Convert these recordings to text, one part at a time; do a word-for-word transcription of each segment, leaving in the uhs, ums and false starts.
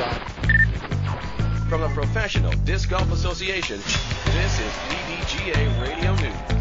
From the Professional Disc Golf Association, this is P D G A Radio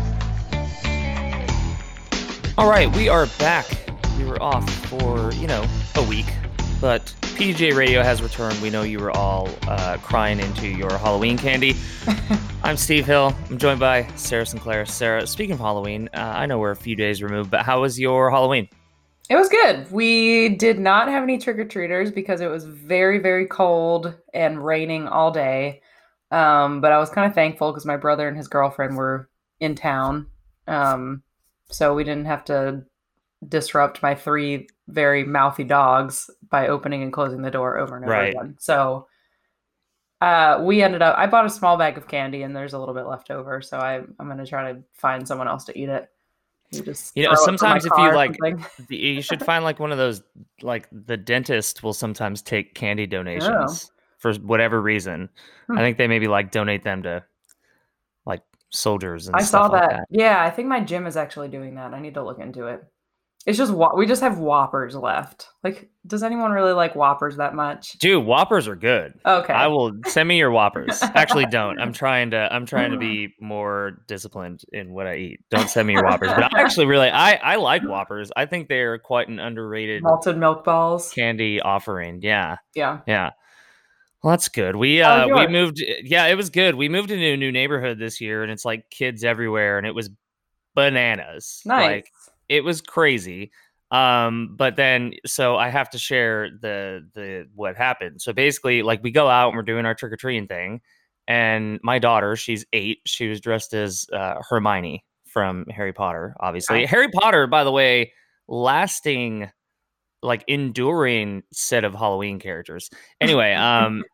News. All right, we are back. We were off for, you know, a week, but P D G A Radio has returned. We know you were all uh, crying into your Halloween candy. I'm Steve Hill. I'm joined by Sarah Sinclair. Sarah, speaking of Halloween, uh, I know we're a few days removed, but how was your Halloween? It was good. We did not have any trick-or-treaters because it was very, very cold and raining all day. Um, but I was kind of thankful because my brother and his girlfriend were in town. Um, so we didn't have to disrupt my three very mouthy dogs by opening and closing the door over and over Right. again. So uh, we ended up, I bought a small bag of candy and there's a little bit left over. So I, I'm going to try to find someone else to eat it. You, just You know, throw it from my sometimes if car you or like, something. you should find like one of those, like the dentist will sometimes take candy donations for whatever reason. Hmm. I think they maybe like donate them to like soldiers and I stuff saw like that. that. Yeah, I think my gym is actually doing that. I need to look into it. It's just Wh- we just have Whoppers left. Like, does anyone really like Whoppers that much? Dude, Whoppers are good. Okay. I will send me your Whoppers. Actually, don't. I'm trying to. I'm trying to be more disciplined in what I eat. Don't send me your Whoppers. But I actually really, I I like Whoppers. I think they're quite an underrated Malted milk balls. candy offering. Yeah, Yeah. yeah. Well, that's good. We How was uh we yours? moved. Yeah, it was good. We moved into a new neighborhood this year, and it's like kids everywhere, and it was bananas. Nice. Like it was crazy. Um, but then so I have to share the the what happened. So basically, like we go out and we're doing our trick-or-treating thing, and my daughter, she's eight, she was dressed as uh, Hermione from Harry Potter, obviously. Nice. Harry Potter, by the way, lasting, like enduring set of Halloween characters. Anyway, um,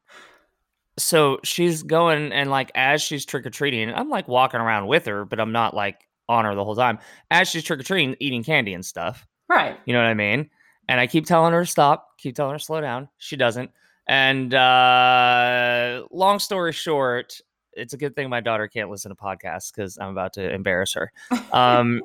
so she's going and like as she's trick-or-treating, I'm like walking around with her, but I'm not like on her the whole time. As she's trick-or-treating, eating candy and stuff. Right. You know what I mean? And I keep telling her to stop, keep telling her to slow down. She doesn't. And uh, long story short, it's a good thing my daughter can't listen to podcasts because I'm about to embarrass her. Um,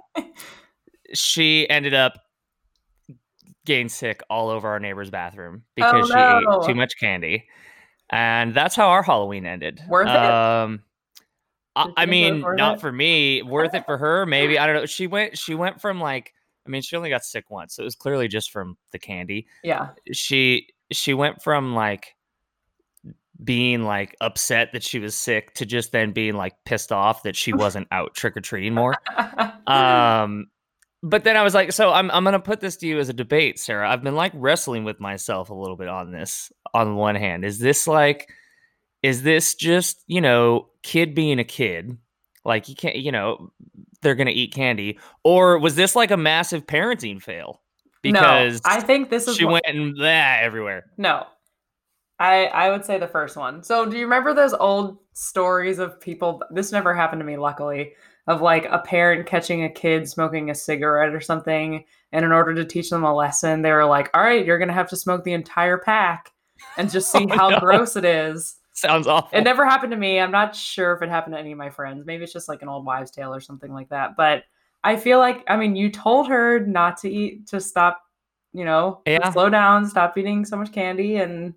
she ended up getting sick all over our neighbor's bathroom because Oh, she no. ate too much candy. And that's how our Halloween ended. Worth it? Um, I, Did you I think it was mean, worth not it? for me. Worth it for her, maybe. I don't know. She went. She went from like. I mean, she only got sick once, so it was clearly just from the candy. Yeah. She she went from like being like upset that she was sick to just then being like pissed off that she wasn't out trick or treating more. Um, but then I was like, so I'm I'm gonna put this to you as a debate, Sarah. I've been like wrestling with myself a little bit on this. On one hand, is this like, is this just, you know, kid being a kid? Like you can't, you know, they're gonna eat candy, or was this like a massive parenting fail? Because no, I think this is she what- went and blah, everywhere. No. I I would say the first one. So do you remember those old stories of people, this never happened to me luckily, of like a parent catching a kid smoking a cigarette or something, and in order to teach them a lesson, they were like, all right, you're going to have to smoke the entire pack and just see Oh, how no. gross it is. Sounds awful. It never happened to me. I'm not sure if it happened to any of my friends. Maybe it's just like an old wives' tale or something like that. But I feel like, I mean, you told her not to eat, to stop, you know, to Yeah. slow down, stop eating so much candy, and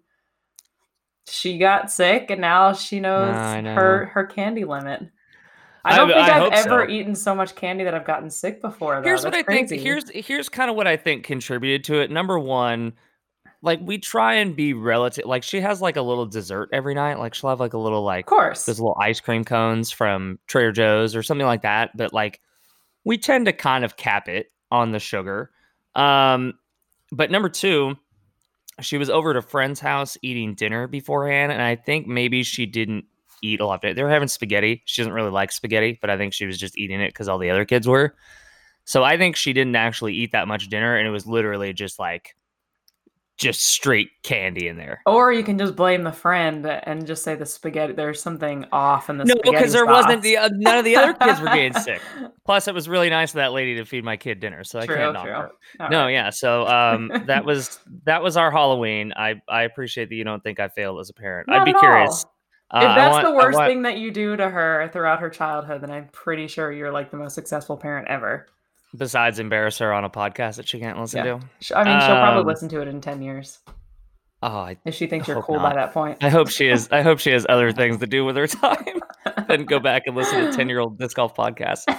she got sick, and now she knows I know. her her candy limit. I I- don't think I I've hope ever so. eaten so much candy that I've gotten sick before. Though. Here's That's what I crazy. think. Here's here's kind of what I think contributed to it. Number one, like we try and be relative. Like she has like a little dessert every night. Like she'll have like a little like Of course. those little ice cream cones from Trader Joe's or something like that. But like we tend to kind of cap it on the sugar. Um, but number two, she was over at a friend's house eating dinner beforehand, and I think maybe she didn't eat a lot of it. They were having spaghetti. She doesn't really like spaghetti, but I think she was just eating it because all the other kids were. So I think she didn't actually eat that much dinner, and it was literally just like just straight candy in there. Or you can just blame the friend and just say the spaghetti. There's something off in the No, spaghetti because there sauce. wasn't the uh, none of the other kids were getting sick. Plus, it was really nice of that lady to feed my kid dinner, so True, I can't knock true. her. All No, right. yeah. So um, that was that was our Halloween. I I appreciate that you don't think I failed as a parent. Not I'd be at curious. all. Uh, If I that's want- the I worst want- thing that you do to her throughout her childhood, then I'm pretty sure you're like the most successful parent ever. besides embarrass her on a podcast that she can't listen Yeah. to. Sh- I mean, she'll probably Um, listen to it in ten years. Oh, I, If she I thinks you're hope cool by not. that point. I hope she is. I hope she has other things to do with her time than go back and listen to ten year old disc golf podcasts.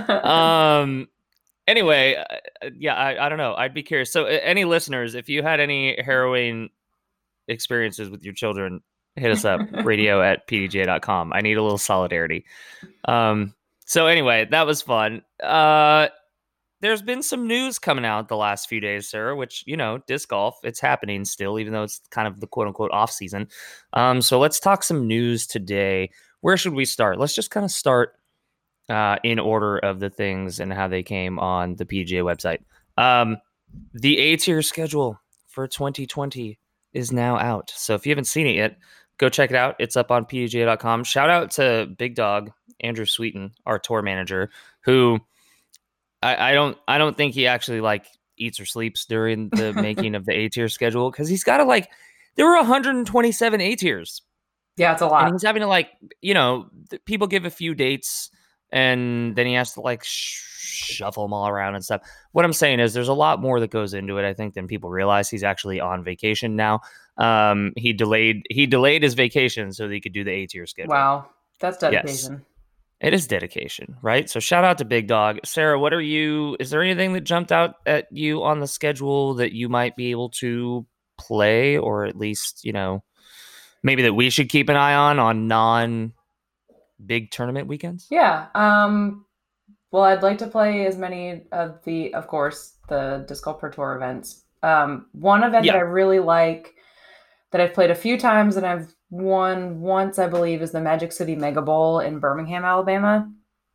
Um. Anyway, uh, yeah, I, I don't know. I'd be curious. So, uh, any listeners, if you had any harrowing experiences with your children, hit us up. Radio at p d j dot com. I need a little solidarity. Um. So anyway, that was fun. Uh. There's been some news coming out the last few days, sir, which, you know, disc golf, it's happening still, even though it's kind of the quote unquote off season. Um, so let's talk some news today. Where should we start? Let's just kind of start uh, in order of the things and how they came on the P G A website. Um, the A tier schedule for twenty twenty is now out. So if you haven't seen it yet, go check it out. It's up on P D G A dot com. Shout out to Big Dog, Andrew Sweeten, our tour manager, who I, I don't I don't think he actually like eats or sleeps during the making of the A tier schedule, because he's got to like there were one hundred twenty-seven A tiers. Yeah, it's a And lot. he's having to like, you know, th- people give a few dates and then he has to like sh- shuffle them all around and stuff. What I'm saying is there's a lot more that goes into it, I think, than people realize. He's actually on vacation now. Um, he delayed he delayed his vacation so that he could do the A tier schedule. Wow, that's Yes. dedication. It is dedication, right? So shout out to Big Dog. Sarah, what are you, is there anything that jumped out at you on the schedule that you might be able to play, or at least, you know, maybe that we should keep an eye on on non big tournament weekends? Yeah. Um, well, I'd like to play as many of the, of course, the Disc Golf Pro Tour events. Um, one event Yeah. that I really like, that I've played a few times and I've won once, I believe, is the Magic City Mega Bowl in Birmingham, Alabama.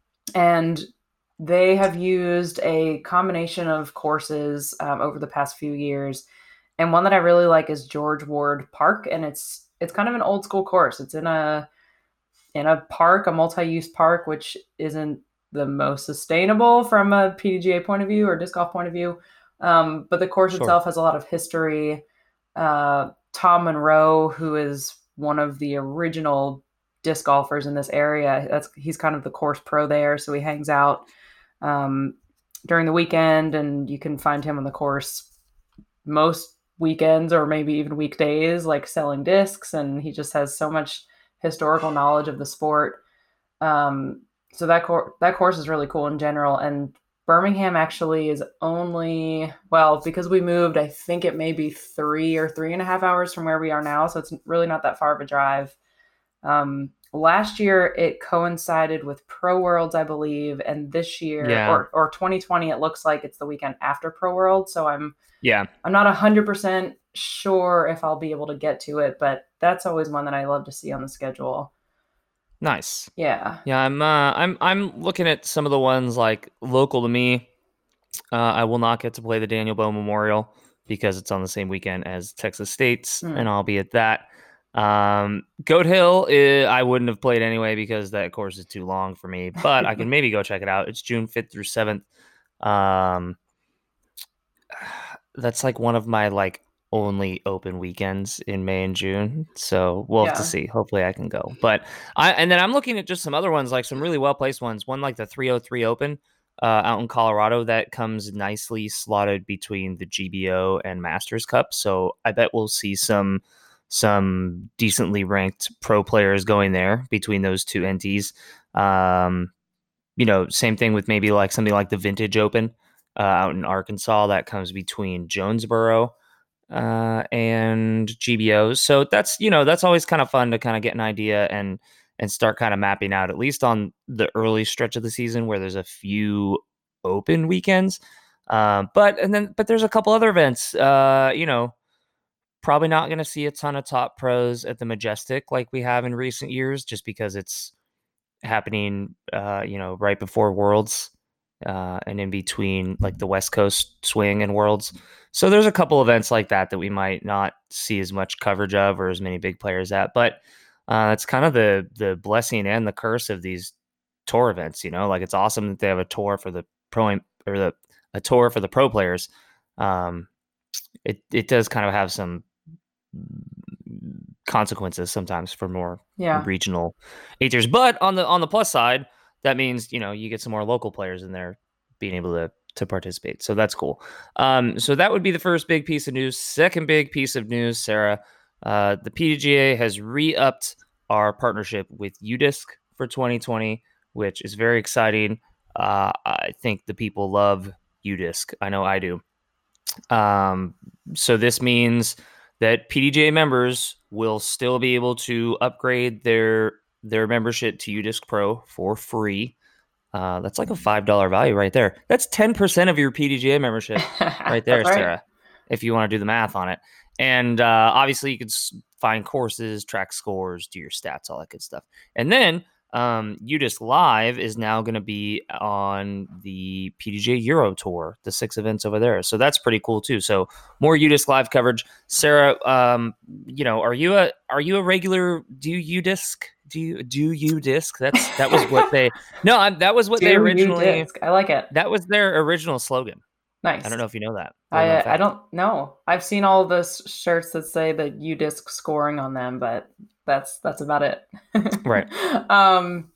And they have used a combination of courses um, over the past few years. And one that I really like is George Ward Park. And it's it's kind of an old school course. It's in a in a park, a multi-use park, which isn't the most sustainable from a P D G A point of view or disc golf point of view. Um, but the course Sure. itself has a lot of history. Uh, Tom Monroe, who is one of the original disc golfers in this area, that's he's kind of the course pro there. So he hangs out um, during the weekend, and you can find him on the course most weekends or maybe even weekdays, like selling discs. And he just has so much historical knowledge of the sport. Um, so that cor- that course is really cool in general. And Birmingham actually is only, well, because we moved, I think it may be three or three and a half hours from where we are now. So it's really not that far of a drive. Um, last year it coincided with Pro Worlds, I believe. And this year Yeah. or, or twenty twenty, it looks like it's the weekend after Pro Worlds. So I'm, Yeah. I'm not a hundred percent sure if I'll be able to get to it, but that's always one that I love to see on the schedule. Nice. Yeah. Yeah, I'm uh, I'm I'm looking at some of the ones like local to me. Uh, I will not get to play the Daniel Bowe Memorial because it's on the same weekend as Texas State's, Mm. and I'll be at that. Um, Goat Hill, eh, I wouldn't have played anyway because that course is too long for me, but I can maybe go check it out. It's June fifth through seventh. Um, that's like one of my like only open weekends in May and June. So we'll have to Yeah. see. Hopefully I can go. But I and then I'm looking at just some other ones, like some really well placed ones. One like the three oh three Open uh, out in Colorado that comes nicely slotted between the G B O and Masters Cup. So I bet we'll see some some decently ranked pro players going there between those two entities. Um, you know, same thing with maybe like something like the Vintage Open uh, out in Arkansas that comes between Jonesboro uh, and G B O. So that's, you know, that's always kind of fun to kind of get an idea and and start kind of mapping out, at least on the early stretch of the season where there's a few open weekends. Um, but and then but there's a couple other events. Uh, you know, probably not going to see a ton of top pros at the Majestic like we have in recent years, just because it's happening, uh, you know, right before Worlds uh, and in between like the West Coast swing and Worlds. So there's a couple events like that that we might not see as much coverage of or as many big players at, but uh, it's kind of the the blessing and the curse of these tour events. You know, like it's awesome that they have a tour for the pro or the a tour for the pro players. Um, it it does kind of have some consequences sometimes for more Yeah. regional A-tiers. But on the on the plus side, that means, you know, you get some more local players in there being able to to participate. So that's cool. Um, so that would be the first big piece of news. Second big piece of news, Sarah, uh, the P D G A has re-upped our partnership with U DISC for twenty twenty, which is very exciting. Uh, I think the people love U DISC. I know I do. Um, so this means that P D G A members will still be able to upgrade their their membership to U DISC Pro for free. Uh, that's like a five dollars value right there. That's ten percent of your P D G A membership right there, right. Sarah, if you want to do the math on it. And uh, obviously, you could find courses, track scores, do your stats, all that good stuff. And then um, U DISC Live is now going to be on the P D G A Euro Tour, the six events over there. So that's pretty cool too. So more U DISC Live coverage. Sarah, um, you know, are you a are you a regular? Do you U DISC? Do you do you disc? That's that was what they no I, that was what do they originally. I like it. That was their original slogan. Nice. I don't know if you know that. I I don't know. I've seen all those shirts that say the U DISC scoring on them, but that's that's about it. Right. um.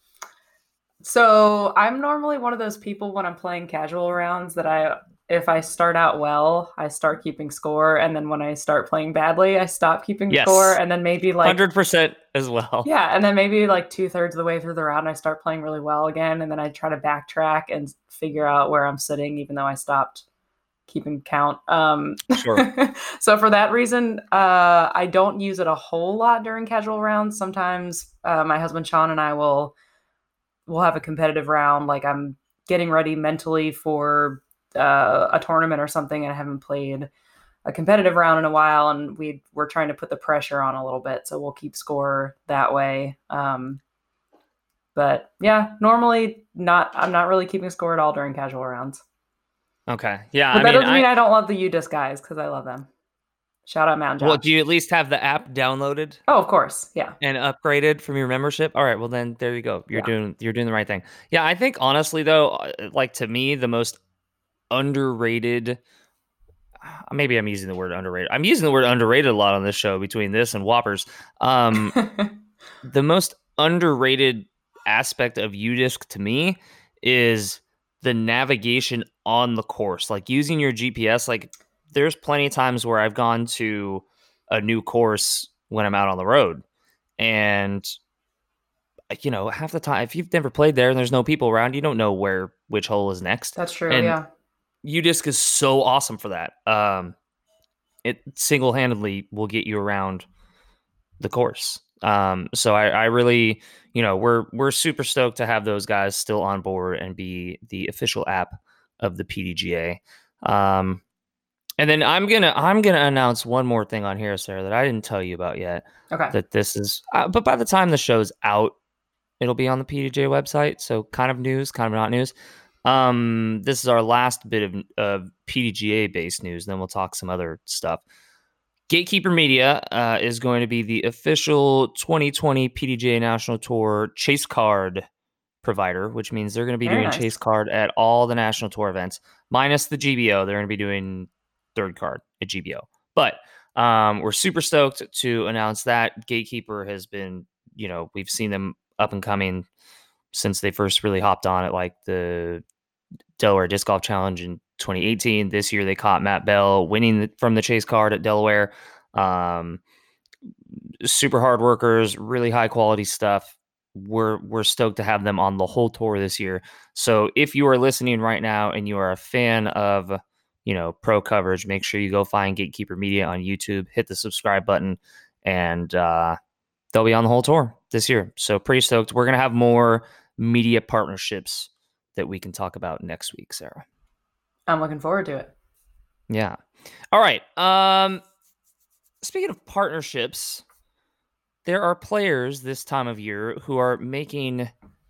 So I'm normally one of those people when I'm playing casual rounds that I. If I start out well, I start keeping score, and then when I start playing badly, I stop keeping yes. score, and then maybe like one hundred percent as well. Yeah, and then maybe like two thirds of the way through the round, I start playing really well again, and then I try to backtrack and figure out where I'm sitting, even though I stopped keeping count. Um, sure. So for that reason, uh, I don't use it a whole lot during casual rounds. Sometimes uh, my husband Sean and I will will have a competitive round, like I'm getting ready mentally for Uh, a tournament or something, and I haven't played a competitive round in a while, and we we're trying to put the pressure on a little bit, so we'll keep score that way. Um, but yeah, normally not. I'm not really keeping score at all during casual rounds. Okay, yeah, but I that mean, doesn't I, mean I don't love the U DISC guys, because I love them. Shout out Mountain Josh. Well, do you at least have the app downloaded? Oh, of course, yeah. And upgraded from your membership? All right, well then there you go. You're yeah. doing you're doing the right thing. Yeah, I think honestly though, like to me, the most underrated, maybe I'm using the word underrated. I'm using the word underrated a lot on this show between this and Whoppers. Um, the most underrated aspect of U DISC to me is the navigation on the course, like using your G P S. Like there's plenty of times where I've gone to a new course when I'm out on the road, and you know, half the time, if you've never played there and there's no people around, you don't know where which hole is next. That's true. And yeah. U DISC is so awesome for that. Um, it single-handedly will get you around the course. Um, so I, I really, you know, we're we're super stoked to have those guys still on board and be the official app of the P D G A. Um, and then I'm gonna I'm gonna announce one more thing on here, Sarah, that I didn't tell you about yet. Okay. That this is, uh, but by the time the show's out, it'll be on the P D G A website. So kind of news, kind of not news. Um, this is our last bit of, of P D G A based news. Then we'll talk some other stuff. Gatekeeper Media uh, is going to be the official twenty twenty P D G A National Tour Chase Card provider, which means they're going to be Very doing nice. Chase Card at all the National Tour events, minus the G B O. They're going to be doing third card at G B O. But um, we're super stoked to announce that. Gatekeeper has been, you know, we've seen them up and coming since they first really hopped on at like the Delaware Disc Golf Challenge in twenty eighteen. This year they caught Matt Bell winning from the Chase Card at Delaware. Um, super hard workers, really high quality stuff. We're we're stoked to have them on the whole tour this year. So if you are listening right now and you are a fan of, you know, pro coverage, make sure you go find Gatekeeper Media on YouTube, hit the subscribe button, and uh, they'll be on the whole tour this year. So pretty stoked. We're gonna have more media partnerships that we can talk about next week, Sarah. I'm looking forward to it. Yeah. All right. Um, speaking of partnerships, there are players this time of year who are making,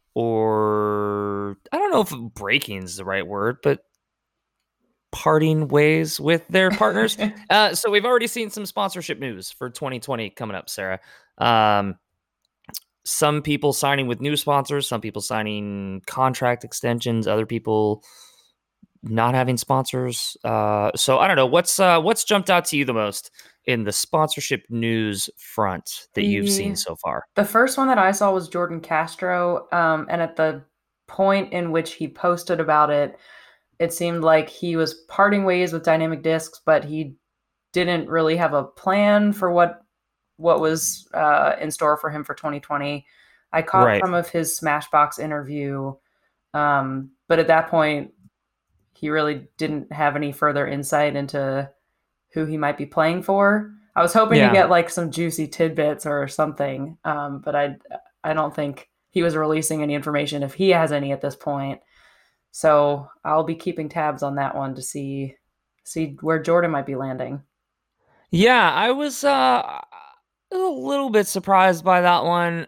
or I don't know if breaking is the right word, but parting ways with their partners. uh, so we've already seen some sponsorship news for twenty twenty coming up, Sarah. Um, some people signing with new sponsors, some people signing contract extensions, other people not having sponsors. Uh, so I don't know what's uh, what's jumped out to you the most in the sponsorship news front that you've seen so far. The first one that I saw was Jordan Castro, um, and at the point in which he posted about it, it seemed like he was parting ways with Dynamic Discs, but he didn't really have a plan for what what was uh, in store for him for twenty twenty. I caught Right. some of his Smashbox interview, um, but at that point, he really didn't have any further insight into who he might be playing for. I was hoping Yeah. to get like some juicy tidbits or something, um, but I I don't think he was releasing any information if he has any at this point. So I'll be keeping tabs on that one to see see where Jordan might be landing. Yeah, I was uh a little bit surprised by that one.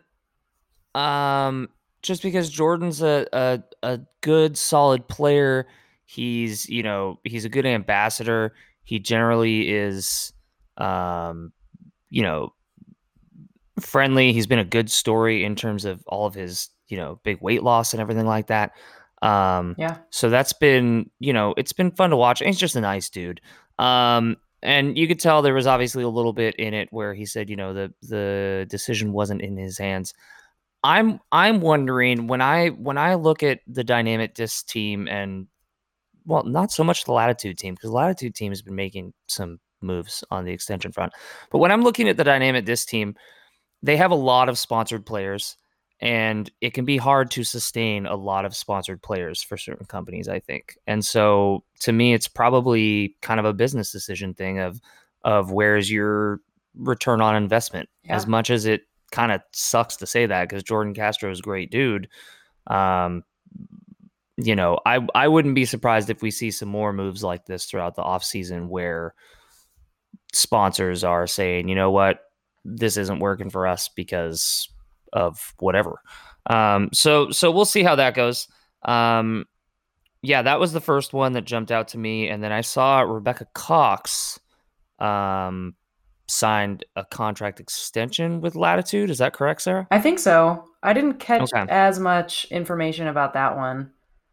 Um, just because Jordan's a, a a good, solid player. He's, you know, he's a good ambassador. He generally is, um, you know, friendly. He's been a good story in terms of all of his, you know, big weight loss and everything like that. Um, Yeah. so that's been, you know, it's been fun to watch. And he's just a nice dude. Um, and you could tell there was obviously a little bit in it where he said, you know, the the decision wasn't in his hands. I'm I'm wondering when I when I look at the Dynamic Disc team and, well, not so much the Latitude team, because the Latitude team has been making some moves on the extension front. But when I'm looking at the Dynamic Disc team, they have a lot of sponsored players, and it can be hard to sustain a lot of sponsored players for certain companies, I think. And so to me, it's probably kind of a business decision thing of of where's your return on investment. Yeah. As much as it kind of sucks to say that, because Jordan Castro is a great dude. Um, you know, I I wouldn't be surprised if we see some more moves like this throughout the offseason where sponsors are saying, you know what, this isn't working for us because of whatever. Um, so so we'll see how that goes. Um, yeah, that was the first one that jumped out to me, and then I saw Rebecca Cox um, signed a contract extension with Latitude. Is that correct, Sarah? I think so. I didn't catch Okay. as much information about that one.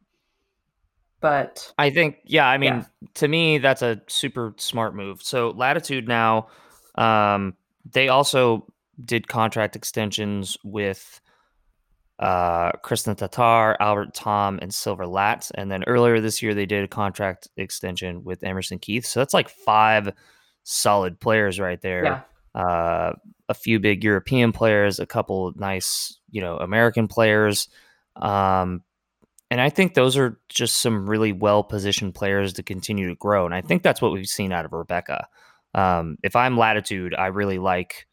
But I think, yeah, I mean, yeah. to me, that's a super smart move. So Latitude now, um, they also did contract extensions with uh, Kristen Tatar, Albert Tom, and Silver Lat. And then earlier this year, they did a contract extension with Emerson Keith. So that's like five solid players right there. Yeah. Uh, a few big European players, a couple nice, you know, American players. Um, and I think those are just some really well-positioned players to continue to grow. And I think that's what we've seen out of Rebecca. Um, if I'm Latitude, I really like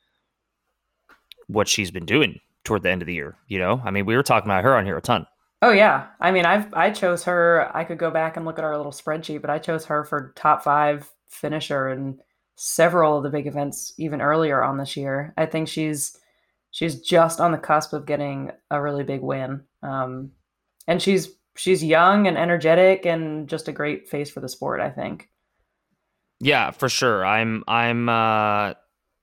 what she's been doing toward the end of the year. You know, I mean, we were talking about her on here a ton. Oh yeah. I mean, I've I chose her. I could go back and look at our little spreadsheet, but I chose her for top five finisher in several of the big events even earlier on this year. I think she's she's just on the cusp of getting a really big win. Um, and she's she's young and energetic and just a great face for the sport, I think. Yeah, for sure. I'm I'm uh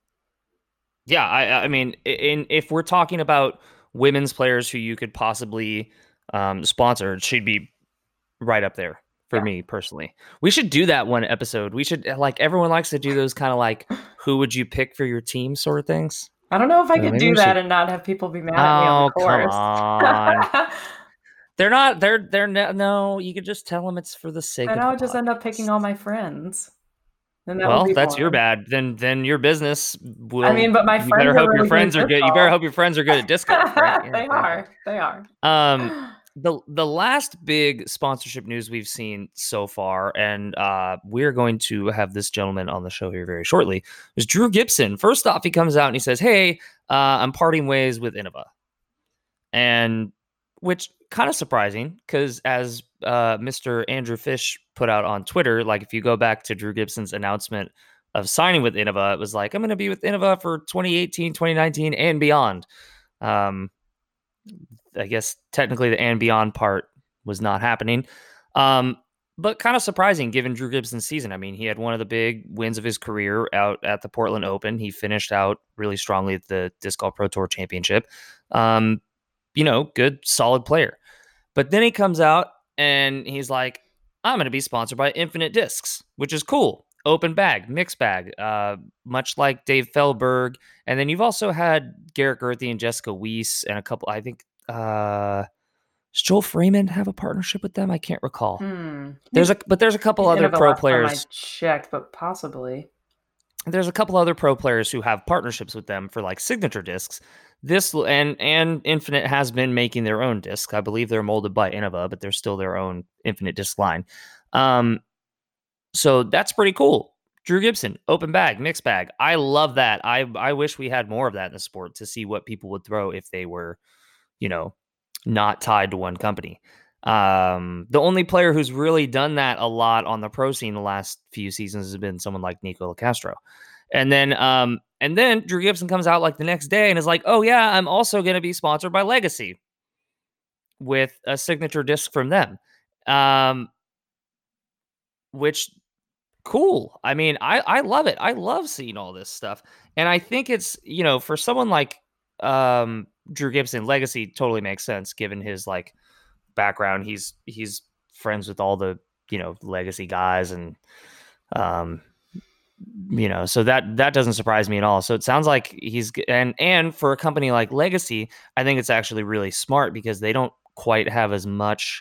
yeah, I I mean, in if we're talking about women's players who you could possibly um sponsor, she'd be right up there for Yeah. me personally. We should do that one episode. We should, like, everyone likes to do those kind of like who would you pick for your team sort of things. I don't know if I Uh, could maybe do we that should. and not have people be mad at me on Oh, the come course. on. They're not, they're, they're, no, no, you could just tell them it's for the sake And of I the would just end up picking podcast. all my friends. Then that would Well, be that's your boring. bad. Then, then your business will. I mean, but my you friends better are hope your really good friends at are disc good. You better golf. hope your friends are good at disc golf, right? Yeah, They exactly. are. They are. Um, the the last big sponsorship news we've seen so far, and uh, we're going to have this gentleman on the show here very shortly, is Drew Gibson. First off, he comes out and he says, "Hey, uh, I'm parting ways with Innova," and which kind of surprising because as uh, Mister Andrew Fish put out on Twitter, like if you go back to Drew Gibson's announcement of signing with Innova, it was like, I'm going to be with Innova for twenty eighteen, twenty nineteen, and beyond. Um, I guess technically the and beyond part was not happening. Um, but kind of surprising given Drew Gibson's season. I mean, he had one of the big wins of his career out at the Portland Open. He finished out really strongly at the Disc Golf Pro Tour Championship. Um, you know, good, solid player. But then he comes out and he's like, I'm going to be sponsored by Infinite Discs, which is cool. Open bag, mixed bag, uh, much like Dave Feldberg. And then you've also had Garrett Gerthy and Jessica Weiss and a couple, I think, uh, Does Joel Freeman have a partnership with them? I can't recall. Hmm. There's a but there's a couple other pro players. I checked, but possibly. There's a couple other pro players who have partnerships with them for like signature discs. This and and Infinite has been making their own discs. I believe they're molded by Innova, but they're still their own Infinite disc line. Um, so that's pretty cool. Drew Gibson, open bag, mixed bag. I love that. I I wish we had more of that in the sport to see what people would throw if they were, you know, not tied to one company. Um, the only player who's really done that a lot on the pro scene the last few seasons has been someone like Nico Castro. And then, um, and then Drew Gibson comes out like the next day and is like, oh yeah, I'm also going to be sponsored by Legacy with a signature disc from them. Um, which cool. I mean, I, I love it. I love seeing all this stuff. And I think it's, you know, for someone like, um, Drew Gibson, Legacy totally makes sense given his like background. He's, he's friends with all the, you know, Legacy guys and, um, you know, so that that doesn't surprise me at all. So it sounds like he's and and for a company like Legacy, I think it's actually really smart because they don't quite have as much.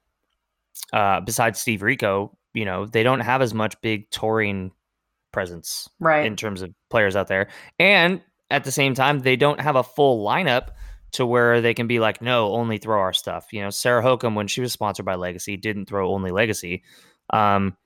Uh, besides Steve Rico, you know, they don't have as much big touring presence, right, in terms of players out there, and at the same time, they don't have a full lineup to where they can be like, no, only throw our stuff. You know, Sarah Hokum, when she was sponsored by Legacy, didn't throw only Legacy. Um,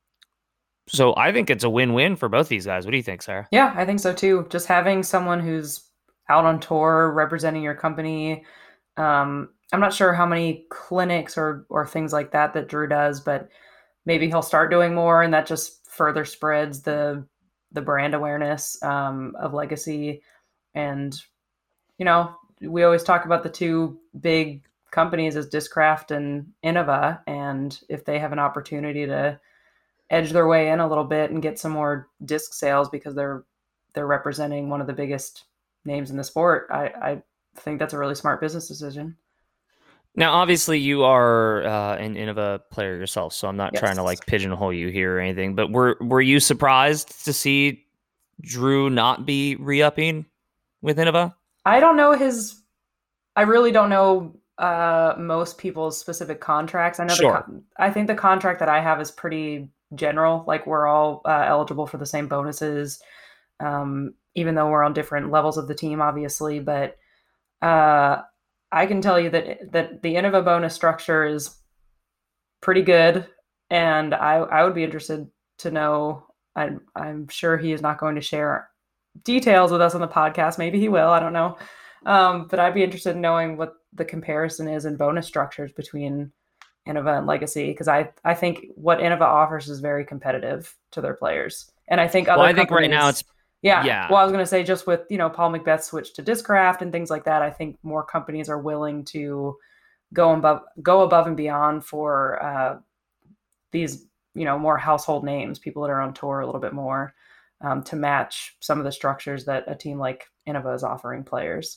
So I think it's a win-win for both these guys. What do you think, Sarah? Yeah, I think so too. Just having someone who's out on tour representing your company. Um, I'm not sure how many clinics or or things like that that Drew does, but maybe he'll start doing more, and that just further spreads the the brand awareness um, of Legacy. And you know, we always talk about the two big companies as Discraft and Innova, and if they have an opportunity to edge their way in a little bit and get some more disc sales because they're they're representing one of the biggest names in the sport, I, I think that's a really smart business decision. Now, obviously, you are uh, an Innova player yourself, so I'm not Yes. trying to like pigeonhole you here or anything. But were were you surprised to see Drew not be re-upping with Innova? I don't know his. I really don't know uh, most people's specific contracts. I know. Sure. The con- I think the contract that I have is pretty general. Like we're all uh, eligible for the same bonuses, um, even though we're on different levels of the team, obviously. But uh, I can tell you that that the Innova bonus structure is pretty good, and I I would be interested to know. I'm I'm sure he is not going to share details with us on the podcast. Maybe he will. I don't know. Um, but I'd be interested in knowing what the comparison is in bonus structures between Innova and Legacy, because I, I think what Innova offers is very competitive to their players. And I think other well, I think right now it's yeah, yeah. Well, I was going to say just with, you know, Paul McBeth's switch to Discraft and things like that, I think more companies are willing to go above go above and beyond for uh, these, you know, more household names, people that are on tour a little bit more, um, to match some of the structures that a team like Innova is offering players.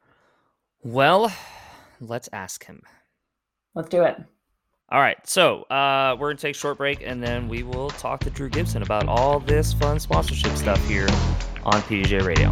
Well, let's ask him. Let's do it. All right, so uh, we're going to take a short break, and then we will talk to Drew Gibson about all this fun sponsorship stuff here on P D J Radio.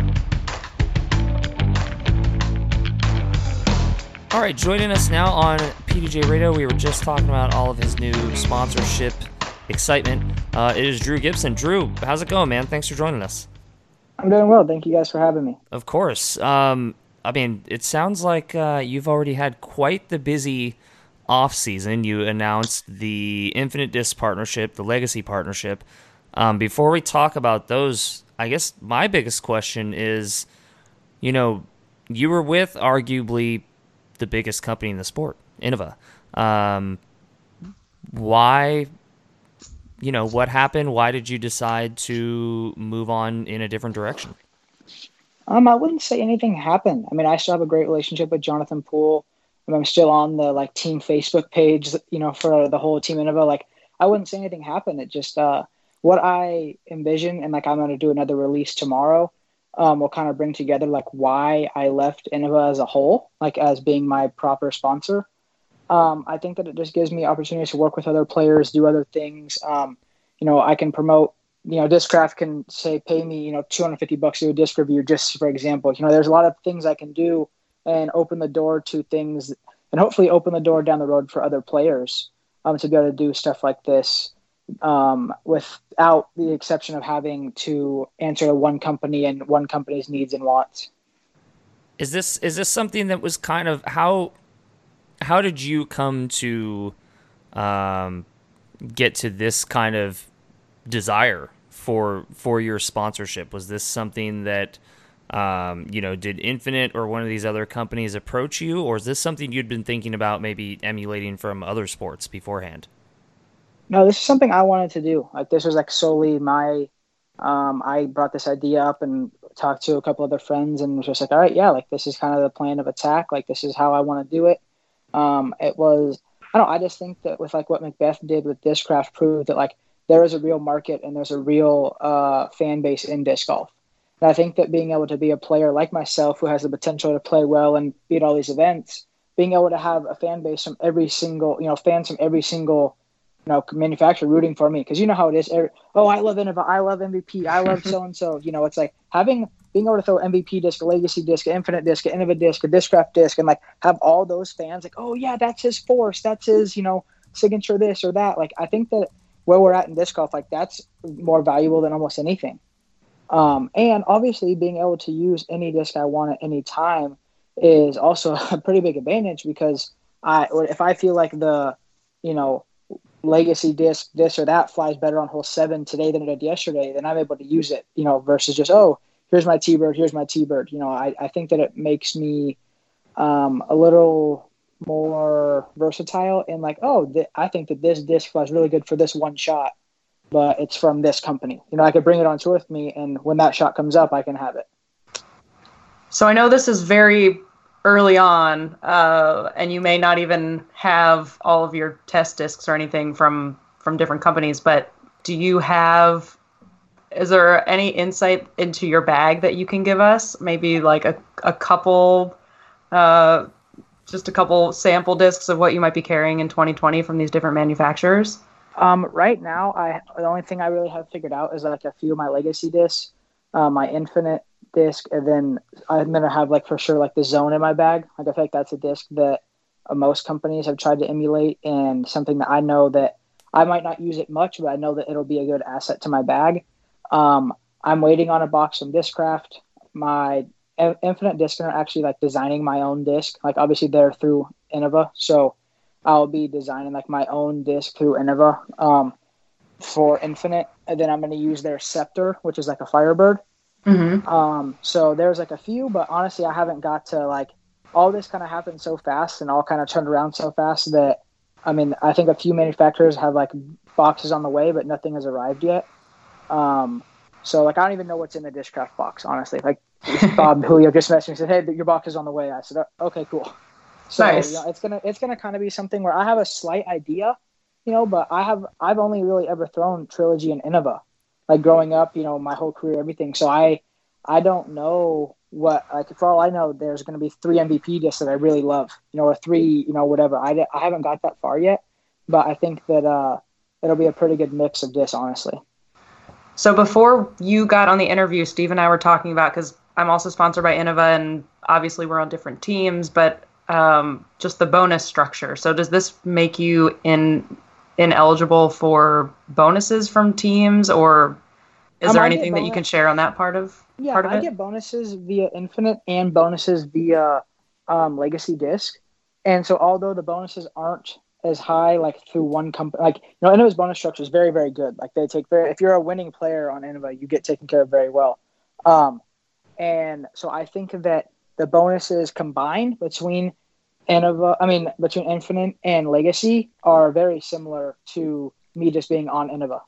All right, joining us now on P D J Radio, we were just talking about all of his new sponsorship excitement. Uh, it is Drew Gibson. Drew, how's it going, man? Thanks for joining us. I'm doing well. Thank you guys for having me. Of course. Um, I mean, it sounds like uh, you've already had quite the busy off season. You announced the Infinite Disc partnership, the Legacy partnership. Um, before we talk about those, I guess my biggest question is, you know, you were with arguably the biggest company in the sport, Innova. Um, why, you know, what happened? Why did you decide to move on in a different direction? Um, I wouldn't say anything happened. I mean, I still have a great relationship with Jonathan Poole. I mean, I'm still on the like team Facebook page, you know, for the whole team Innova. Like, I wouldn't say anything happened. It just uh, what I envision, and like I'm going to do another release tomorrow. Um, will kind of bring together like why I left Innova as a whole, like as being my proper sponsor. Um, I think that it just gives me opportunities to work with other players, do other things. Um, you know, I can promote. You know, Discraft can say, pay me, you know, two hundred fifty bucks to do a disc review, just for example. You know, there's a lot of things I can do and open the door to things and hopefully open the door down the road for other players um, to be able to do stuff like this um, without the exception of having to answer to one company and one company's needs and wants. Is this is this something that was kind of how how did you come to um, get to this kind of desire for for your sponsorship? Was this something that um, you know, did Infinite or one of these other companies approach you, or is this something you'd been thinking about maybe emulating from other sports beforehand? No, this is something I wanted to do. Like this was like solely my. Um, I brought this idea up and talked to a couple other friends and was just like, all right, yeah, like this is kind of the plan of attack. Like this is how I want to do it. Um, it was, I don't know, I just think that with like what Macbeth did with Discraft proved that like there is a real market and there's a real uh, fan base in disc golf. And I think that being able to be a player like myself who has the potential to play well and be at all these events, being able to have a fan base from every single, you know, fans from every single you know, manufacturer rooting for me. Cause you know how it is. Oh, I love Innova. I love M V P. I love so-and-so, you know, it's like having, being able to throw M V P disc, a legacy disc, an Infinite disc, an Innova disc, a Discraft disc, and like have all those fans like, oh yeah, that's his force. That's his, you know, signature this or that. Like, I think that where we're at in disc golf, like that's more valuable than almost anything. Um, and obviously being able to use any disc I want at any time is also a pretty big advantage because I, if I feel like the, you know, legacy disc, this or that flies better on hole seven today than it did yesterday, then I'm able to use it, you know, versus just, oh, here's my T-Bird, here's my T-Bird. You know, I, I think that it makes me um, a little more versatile in like, oh, th- I think that this disc flies really good for this one shot, but it's from this company. You know, I could bring it on tour with me, and when that shot comes up, I can have it. So I know this is very early on, uh, and you may not even have all of your test discs or anything from, from different companies, but do you have, is there any insight into your bag that you can give us? Maybe like a, a couple, uh, just a couple sample discs of what you might be carrying in twenty twenty from these different manufacturers? Um, right now, I the only thing I really have figured out is like a few of my legacy discs, uh, my Infinite disc, and then I'm gonna have like for sure like the Zone in my bag. Like I feel like that's a disc that uh, most companies have tried to emulate, and something that I know that I might not use it much, but I know that it'll be a good asset to my bag. Um, I'm waiting on a box from Discraft. My I- Infinite discs are actually like designing my own disc. Like obviously they're through Innova, so I'll be designing like my own disc through Innova um, for Infinite, and then I'm going to use their Scepter, which is like a Firebird. Mm-hmm. Um, so there's like a few, but honestly, I haven't got to like all this kind of happened so fast and all kind of turned around so fast that, I mean, I think a few manufacturers have like boxes on the way, but nothing has arrived yet. Um, so like, I don't even know what's in the Discraft box, honestly. Like Bob Julio just messaged me and said, hey, your box is on the way. I said, okay, cool. So Nice. you know, it's going to, it's going to kind of be something where I have a slight idea, you know, but I have, I've only really ever thrown Trilogy and Innova. Like growing up, you know, my whole career, everything. So I, I don't know what, like for all I know, there's going to be three M V P discs that I really love, you know, or three, you know, whatever. I, I haven't got that far yet, but I think that uh, it'll be a pretty good mix of discs, honestly. So before you got on the interview, Steve and I were talking about, because I'm also sponsored by Innova, and obviously we're on different teams, but um, just the bonus structure. So does this make you in ineligible for bonuses from teams, or is Um, there I anything get that you bonus- can share on that part of Yeah, part of I it? get bonuses via Infinite and bonuses via um, Legacy Disc. And so although the bonuses aren't as high like through one company, like, you know, Innova's bonus structure is very, very good. Like they take very, if you're a winning player on Innova, you get taken care of very well. Um, and so I think that the bonuses combined between Innova, I mean, between Infinite and Legacy are very similar to me just being on Innova.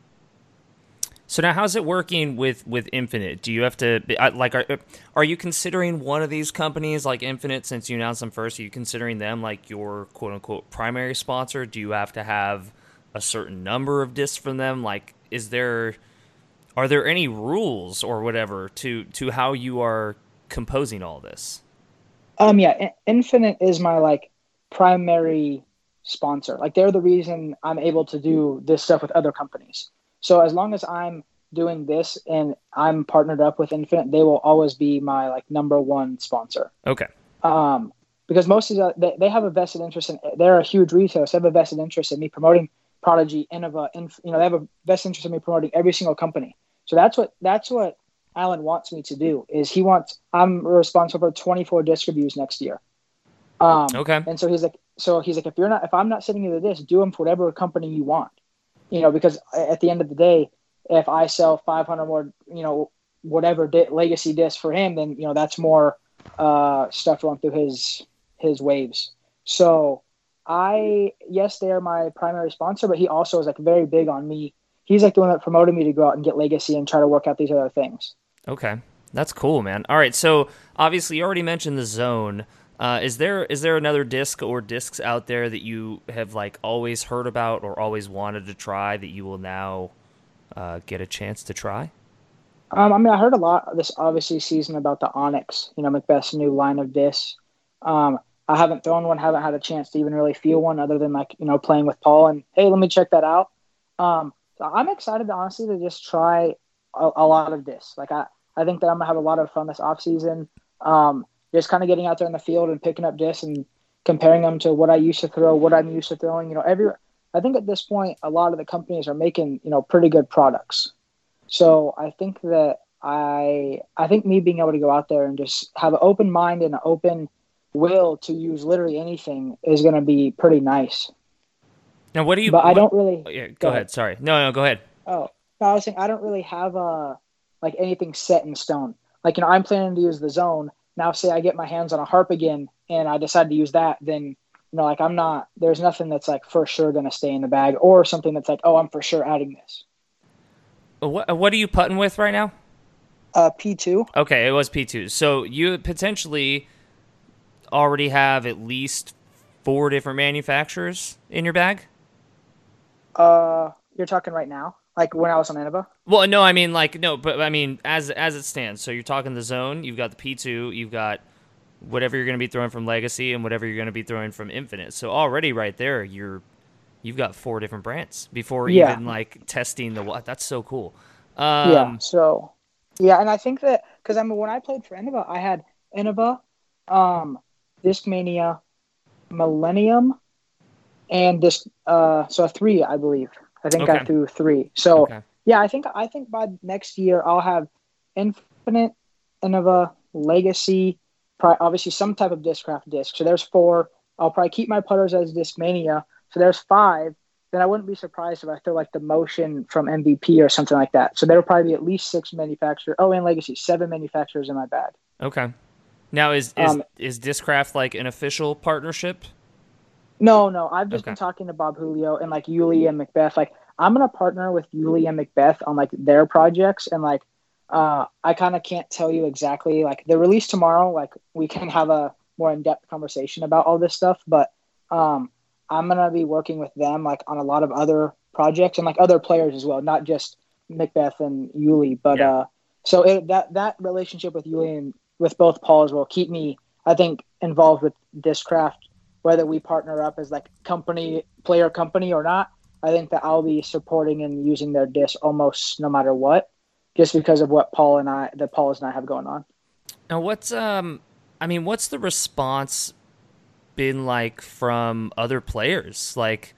So now, how's it working with, with Infinite? Do you have to like are are you considering one of these companies like Infinite, since you announced them first? Are you considering them like your quote unquote primary sponsor? Do you have to have a certain number of discs from them? Like, is there are there any rules or whatever to to how you are composing all this? Um, yeah, In- Infinite is my like primary sponsor. Like they're the reason I'm able to do this stuff with other companies. So as long as I'm doing this and I'm partnered up with Infinite, they will always be my like number one sponsor. Okay. Um, because most of the, they, they have a vested interest in, they're a huge retailer, so they have a vested interest in me promoting Prodigy, Innova, and, you know, they have a vested interest in me promoting every single company. So that's what, that's what Alan wants me to do, is he wants, I'm responsible for twenty-four disc reviews next year. Um, Okay. And so he's like, so he's like, if you're not, if I'm not sending you the disc, do them for whatever company you want, you know, because at the end of the day, if I sell five hundred more, you know, whatever di- legacy disc for him, then, you know, that's more uh, stuff going through his, his waves. So I, yes, they're my primary sponsor, but he also is like very big on me. He's like the one that promoted me to go out and get legacy and try to work out these other things. Okay. That's cool, man. All right. So obviously you already mentioned the Zone. Uh, is there is there another disc or discs out there that you have like always heard about or always wanted to try that you will now uh, get a chance to try? Um, I mean, I heard a lot this obviously season about the Onyx, you know, Macbeth's new line of discs. Um, I haven't thrown one, haven't had a chance to even really feel one other than like, you know, playing with Paul and, hey, let me check that out. Um, so I'm excited, honestly, to just try a, a lot of discs. Like, I, I think that I'm going to have a lot of fun this offseason. Um, just kind of getting out there in the field and picking up discs and comparing them to what I used to throw, what I'm used to throwing. You know, every I think at this point, a lot of the companies are making, you know, pretty good products. So I think that I I think me being able to go out there and just have an open mind and an open will to use literally anything is going to be pretty nice. Now, what do you? But what, I don't really. Oh, yeah, go, go ahead. ahead. Sorry. No, no, go ahead. Oh, no, I was saying I don't really have a like anything set in stone. Like, you know, I'm planning to use the Zone. Now, say I get my hands on a harp again and I decide to use that, then, you know, like I'm not, there's nothing that's like for sure going to stay in the bag or something that's like, oh, I'm for sure adding this. What What are you putting with right now? Uh, P two. Okay, it was P two. So you potentially already have at least four different manufacturers in your bag? Uh, you're talking right now? Like when I was on Innova? Well, no, I mean like no, but I mean as as it stands. So you're talking the Zone, you've got the P two, you've got whatever you're going to be throwing from Legacy and whatever you're going to be throwing from Infinite. So already right there, you're you've got four different brands before Yeah. even like testing the what. That's so cool. Um, Yeah. So, yeah, and I think that because I mean, when I played for Innova, I had Innova, um, Discmania, Millennium, and this. Uh, so three, I believe. I think I Okay. threw three. So Okay. yeah, I think I think by next year I'll have Infinite, Innova, Legacy, probably, obviously some type of Discraft disc. So there's four. I'll probably keep my putters as Discmania. So there's five. Then I wouldn't be surprised if I throw like the Motion from M V P or something like that. So there will probably be at least six manufacturers. Oh, and Legacy, seven manufacturers in my bag. Okay. Now is is Um, is Discraft like an official partnership? No, no, I've just Okay. been talking to Bob Julio and like Yuli and Macbeth. Like I'm gonna partner with Yuli and Macbeth on like their projects, and like uh, I kind of can't tell you exactly like the release tomorrow. Like we can have a more in depth conversation about all this stuff, but um, I'm gonna be working with them like on a lot of other projects and like other players as well, not just Macbeth and Yuli. But Yeah. uh, so it, that that relationship with Yuli and with both Pauls will keep me, I think, involved with Discraft. Whether we partner up as like company, player company or not, I think that I'll be supporting and using their disc almost no matter what, just because of what Paul and I, that Paul and I have going on. Now, what's um, I mean, what's the response been like from other players? Like,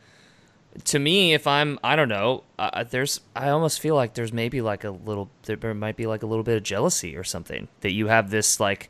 to me, if I'm, I don't know, uh, there's, I almost feel like there's maybe like a little, there might be like a little bit of jealousy or something that you have this like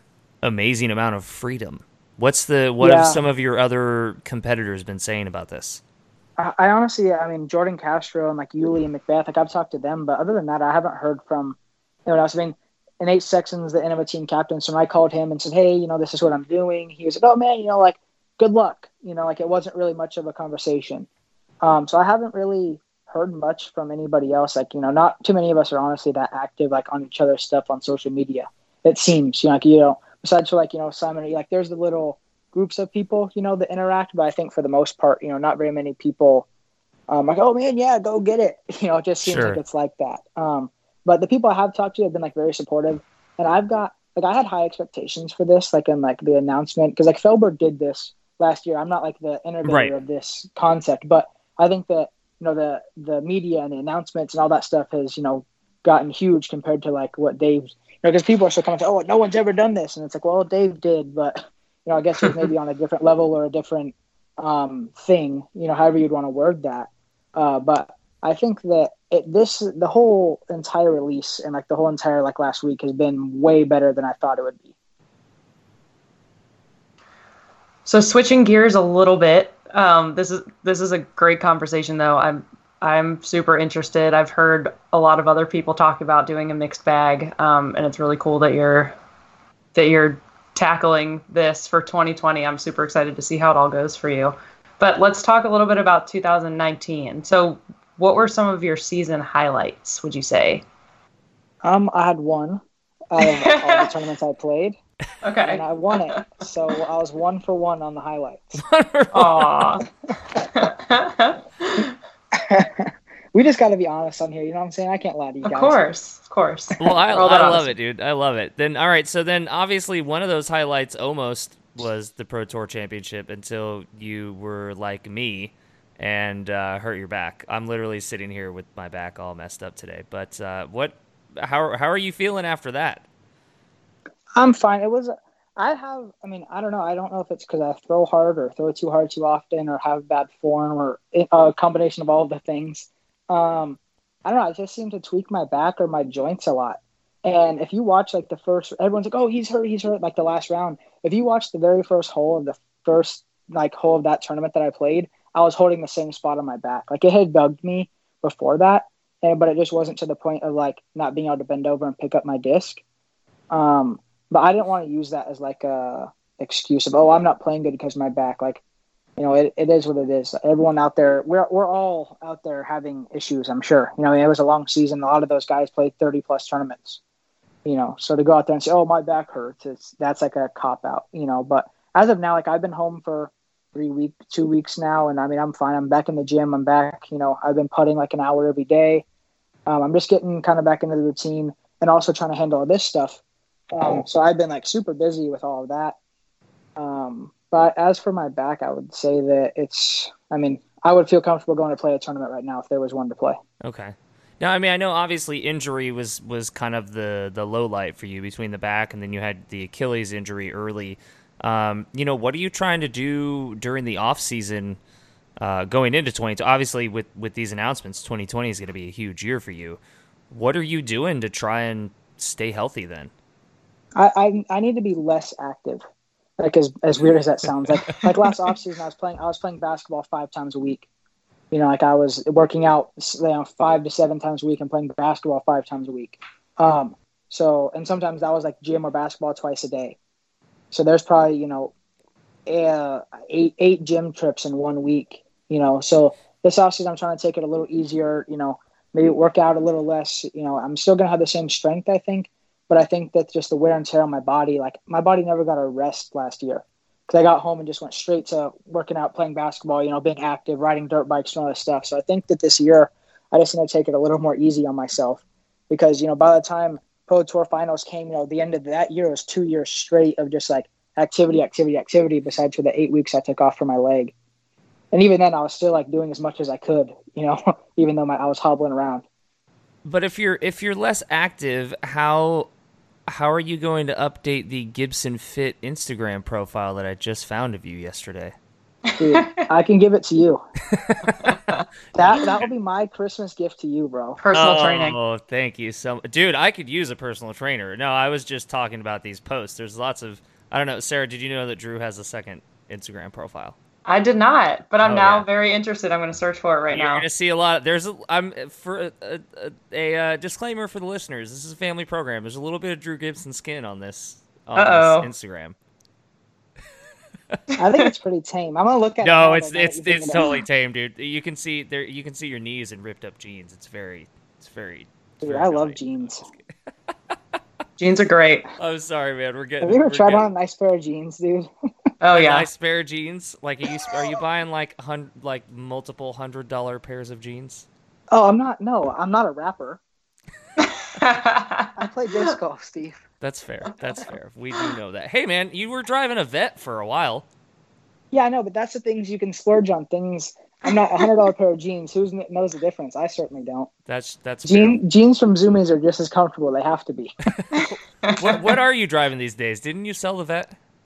amazing amount of freedom. What's the, what Yeah. have some of your other competitors been saying about this? I, I honestly, I mean, Jordan Castro and like Yuli and Macbeth, like I've talked to them, but other than that, I haven't heard from anyone else. I mean, Nate Sexton's the Innova team captain, so when I called him and said, hey, you know, this is what I'm doing, he was like, oh man, you know, like, good luck. You know, like it wasn't really much of a conversation. Um, so I haven't really heard much from anybody else. Like, you know, not too many of us are honestly that active, like on each other's stuff on social media. It seems, you know, like, you know, besides for like, you know, Simon, like there's the little groups of people, you know, that interact, but I think for the most part, you know, not very many people um, like, oh man, yeah, go get it. You know, it just seems Sure. like it's like that. Um, but the people I have talked to have been like very supportive, and I've got like I had high expectations for this, like in like the announcement, because like Felber did this last year. I'm not like the innovator Right. of this concept, but I think that you know the the media and the announcements and all that stuff has you know gotten huge compared to like what Dave's. You know, because people are still coming to, oh, no one's ever done this, and it's like, well, Dave did, but you know, I guess it was maybe on a different level or a different um, thing, you know, however you'd want to word that. Uh, but I think that it, this, the whole entire release and like the whole entire like last week has been way better than I thought it would be. So switching gears a little bit, um, this is this is a great conversation though. I'm I'm super interested. I've heard a lot of other people talk about doing a mixed bag, um, and it's really cool that you're that you're tackling this for twenty twenty. I'm super excited to see how it all goes for you. But let's talk a little bit about two thousand nineteen. So what were some of your season highlights, would you say? Um, I had one out of all the tournaments I played. Okay. And I won it. So I was one for one on the highlights. Aww. We just got to be honest on here. You know what I'm saying? I can't lie to you guys. Of course. Of course. Well, I, I love it, dude. I love it. Then, all right. So then obviously one of those highlights almost was the Pro Tour Championship until you were like me and uh, hurt your back. I'm literally sitting here with my back all messed up today. But uh, what? How how are you feeling after that? I'm fine. It was, I have, I mean, I don't know. I don't know if it's because I throw hard or throw too hard too often or have bad form or a combination of all the things. Um, I don't know. I just seem to tweak my back or my joints a lot. And if you watch like the first, everyone's like, oh, he's hurt, he's hurt, like the last round. If you watch the very first hole of the first like hole of that tournament that I played, I was holding the same spot on my back. Like it had bugged me before that, and but it just wasn't to the point of like not being able to bend over and pick up my disc. Um, But I didn't want to use that as like a excuse of, oh, I'm not playing good because of my back. Like, you know, it, it is what it is. Everyone out there, we're we're all out there having issues, I'm sure. You know, I mean, it was a long season. A lot of those guys played thirty plus tournaments, you know, so to go out there and say, oh, my back hurts, it's, that's like a cop out, you know. But as of now, like I've been home for three weeks, two weeks now. And I mean, I'm fine. I'm back in the gym. I'm back, you know, I've been putting like an hour every day. Um, I'm just getting kind of back into the routine and also trying to handle all this stuff. Um, so I've been like super busy with all of that. Um, but as for my back, I would say that it's, I mean, I would feel comfortable going to play a tournament right now if there was one to play. Okay. Now, I mean, I know obviously injury was, was kind of the, the low light for you between the back and then you had the Achilles injury early. Um, you know, what are you trying to do during the off season, uh, going into twenty twenty? Obviously with, with these announcements, twenty twenty is going to be a huge year for you. What are you doing to try and stay healthy then? I, I I need to be less active. Like as as weird as that sounds. Like like last offseason I was playing I was playing basketball five times a week. You know, like I was working out, you know, five to seven times a week and playing basketball five times a week. Um so and sometimes that was like gym or basketball twice a day. So there's probably, you know, uh, eight eight gym trips in one week, you know. So this offseason I'm trying to take it a little easier, you know, maybe work out a little less, you know. I'm still gonna have the same strength, I think. But I think that just the wear and tear on my body, like my body never got a rest last year because I got home and just went straight to working out, playing basketball, you know, being active, riding dirt bikes and all this stuff. So I think that this year I just need to take it a little more easy on myself because, you know, by the time Pro Tour finals came, you know, the end of that year was two years straight of just like activity, activity, activity, besides for the eight weeks I took off for my leg. And even then I was still like doing as much as I could, you know, even though my, I was hobbling around. But if you're, if you're less active, how... How are you going to update the Gibson Fit Instagram profile that I just found of you yesterday? Dude, I can give it to you. that that will be my Christmas gift to you, bro. Personal oh, training. Oh, thank you so much. Dude, I could use a personal trainer. No, I was just talking about these posts. There's lots of, I don't know, Sarah, did you know that Drew has a second Instagram profile? I did not, but I'm oh, now yeah. very interested. I'm going to search for it right You're now. You're going to see a lot. Of, there's a, I'm for a, a, a, a uh, disclaimer for the listeners. This is a family program. There's a little bit of Drew Gibson skin on this on Uh-oh. this Instagram. I think it's pretty tame. I'm gonna look at no, it. No, it's it's it's totally tame, dude. You can see there. You can see your knees and ripped up jeans. It's very, it's very. It's dude, very I love nice. jeans. Jeans are great. I'm sorry, man. We're getting. Have you ever we're tried getting... on a nice pair of jeans, dude? Oh yeah, nice pair of jeans. Like, are you are you buying like hun- like multiple hundred dollar pairs of jeans? Oh, I'm not. No, I'm not a rapper. I play disc golf, Steve. That's fair. That's fair. We do know that. Hey, man, you were driving a Vet for a while. Yeah, I know, but that's the things you can splurge on. Things. I'm not a hundred dollar pair of jeans. Who knows the difference? I certainly don't. That's that's Jean, jeans from Zumiez are just as comfortable. They have to be. what what are you driving these days? Didn't you sell the Vet?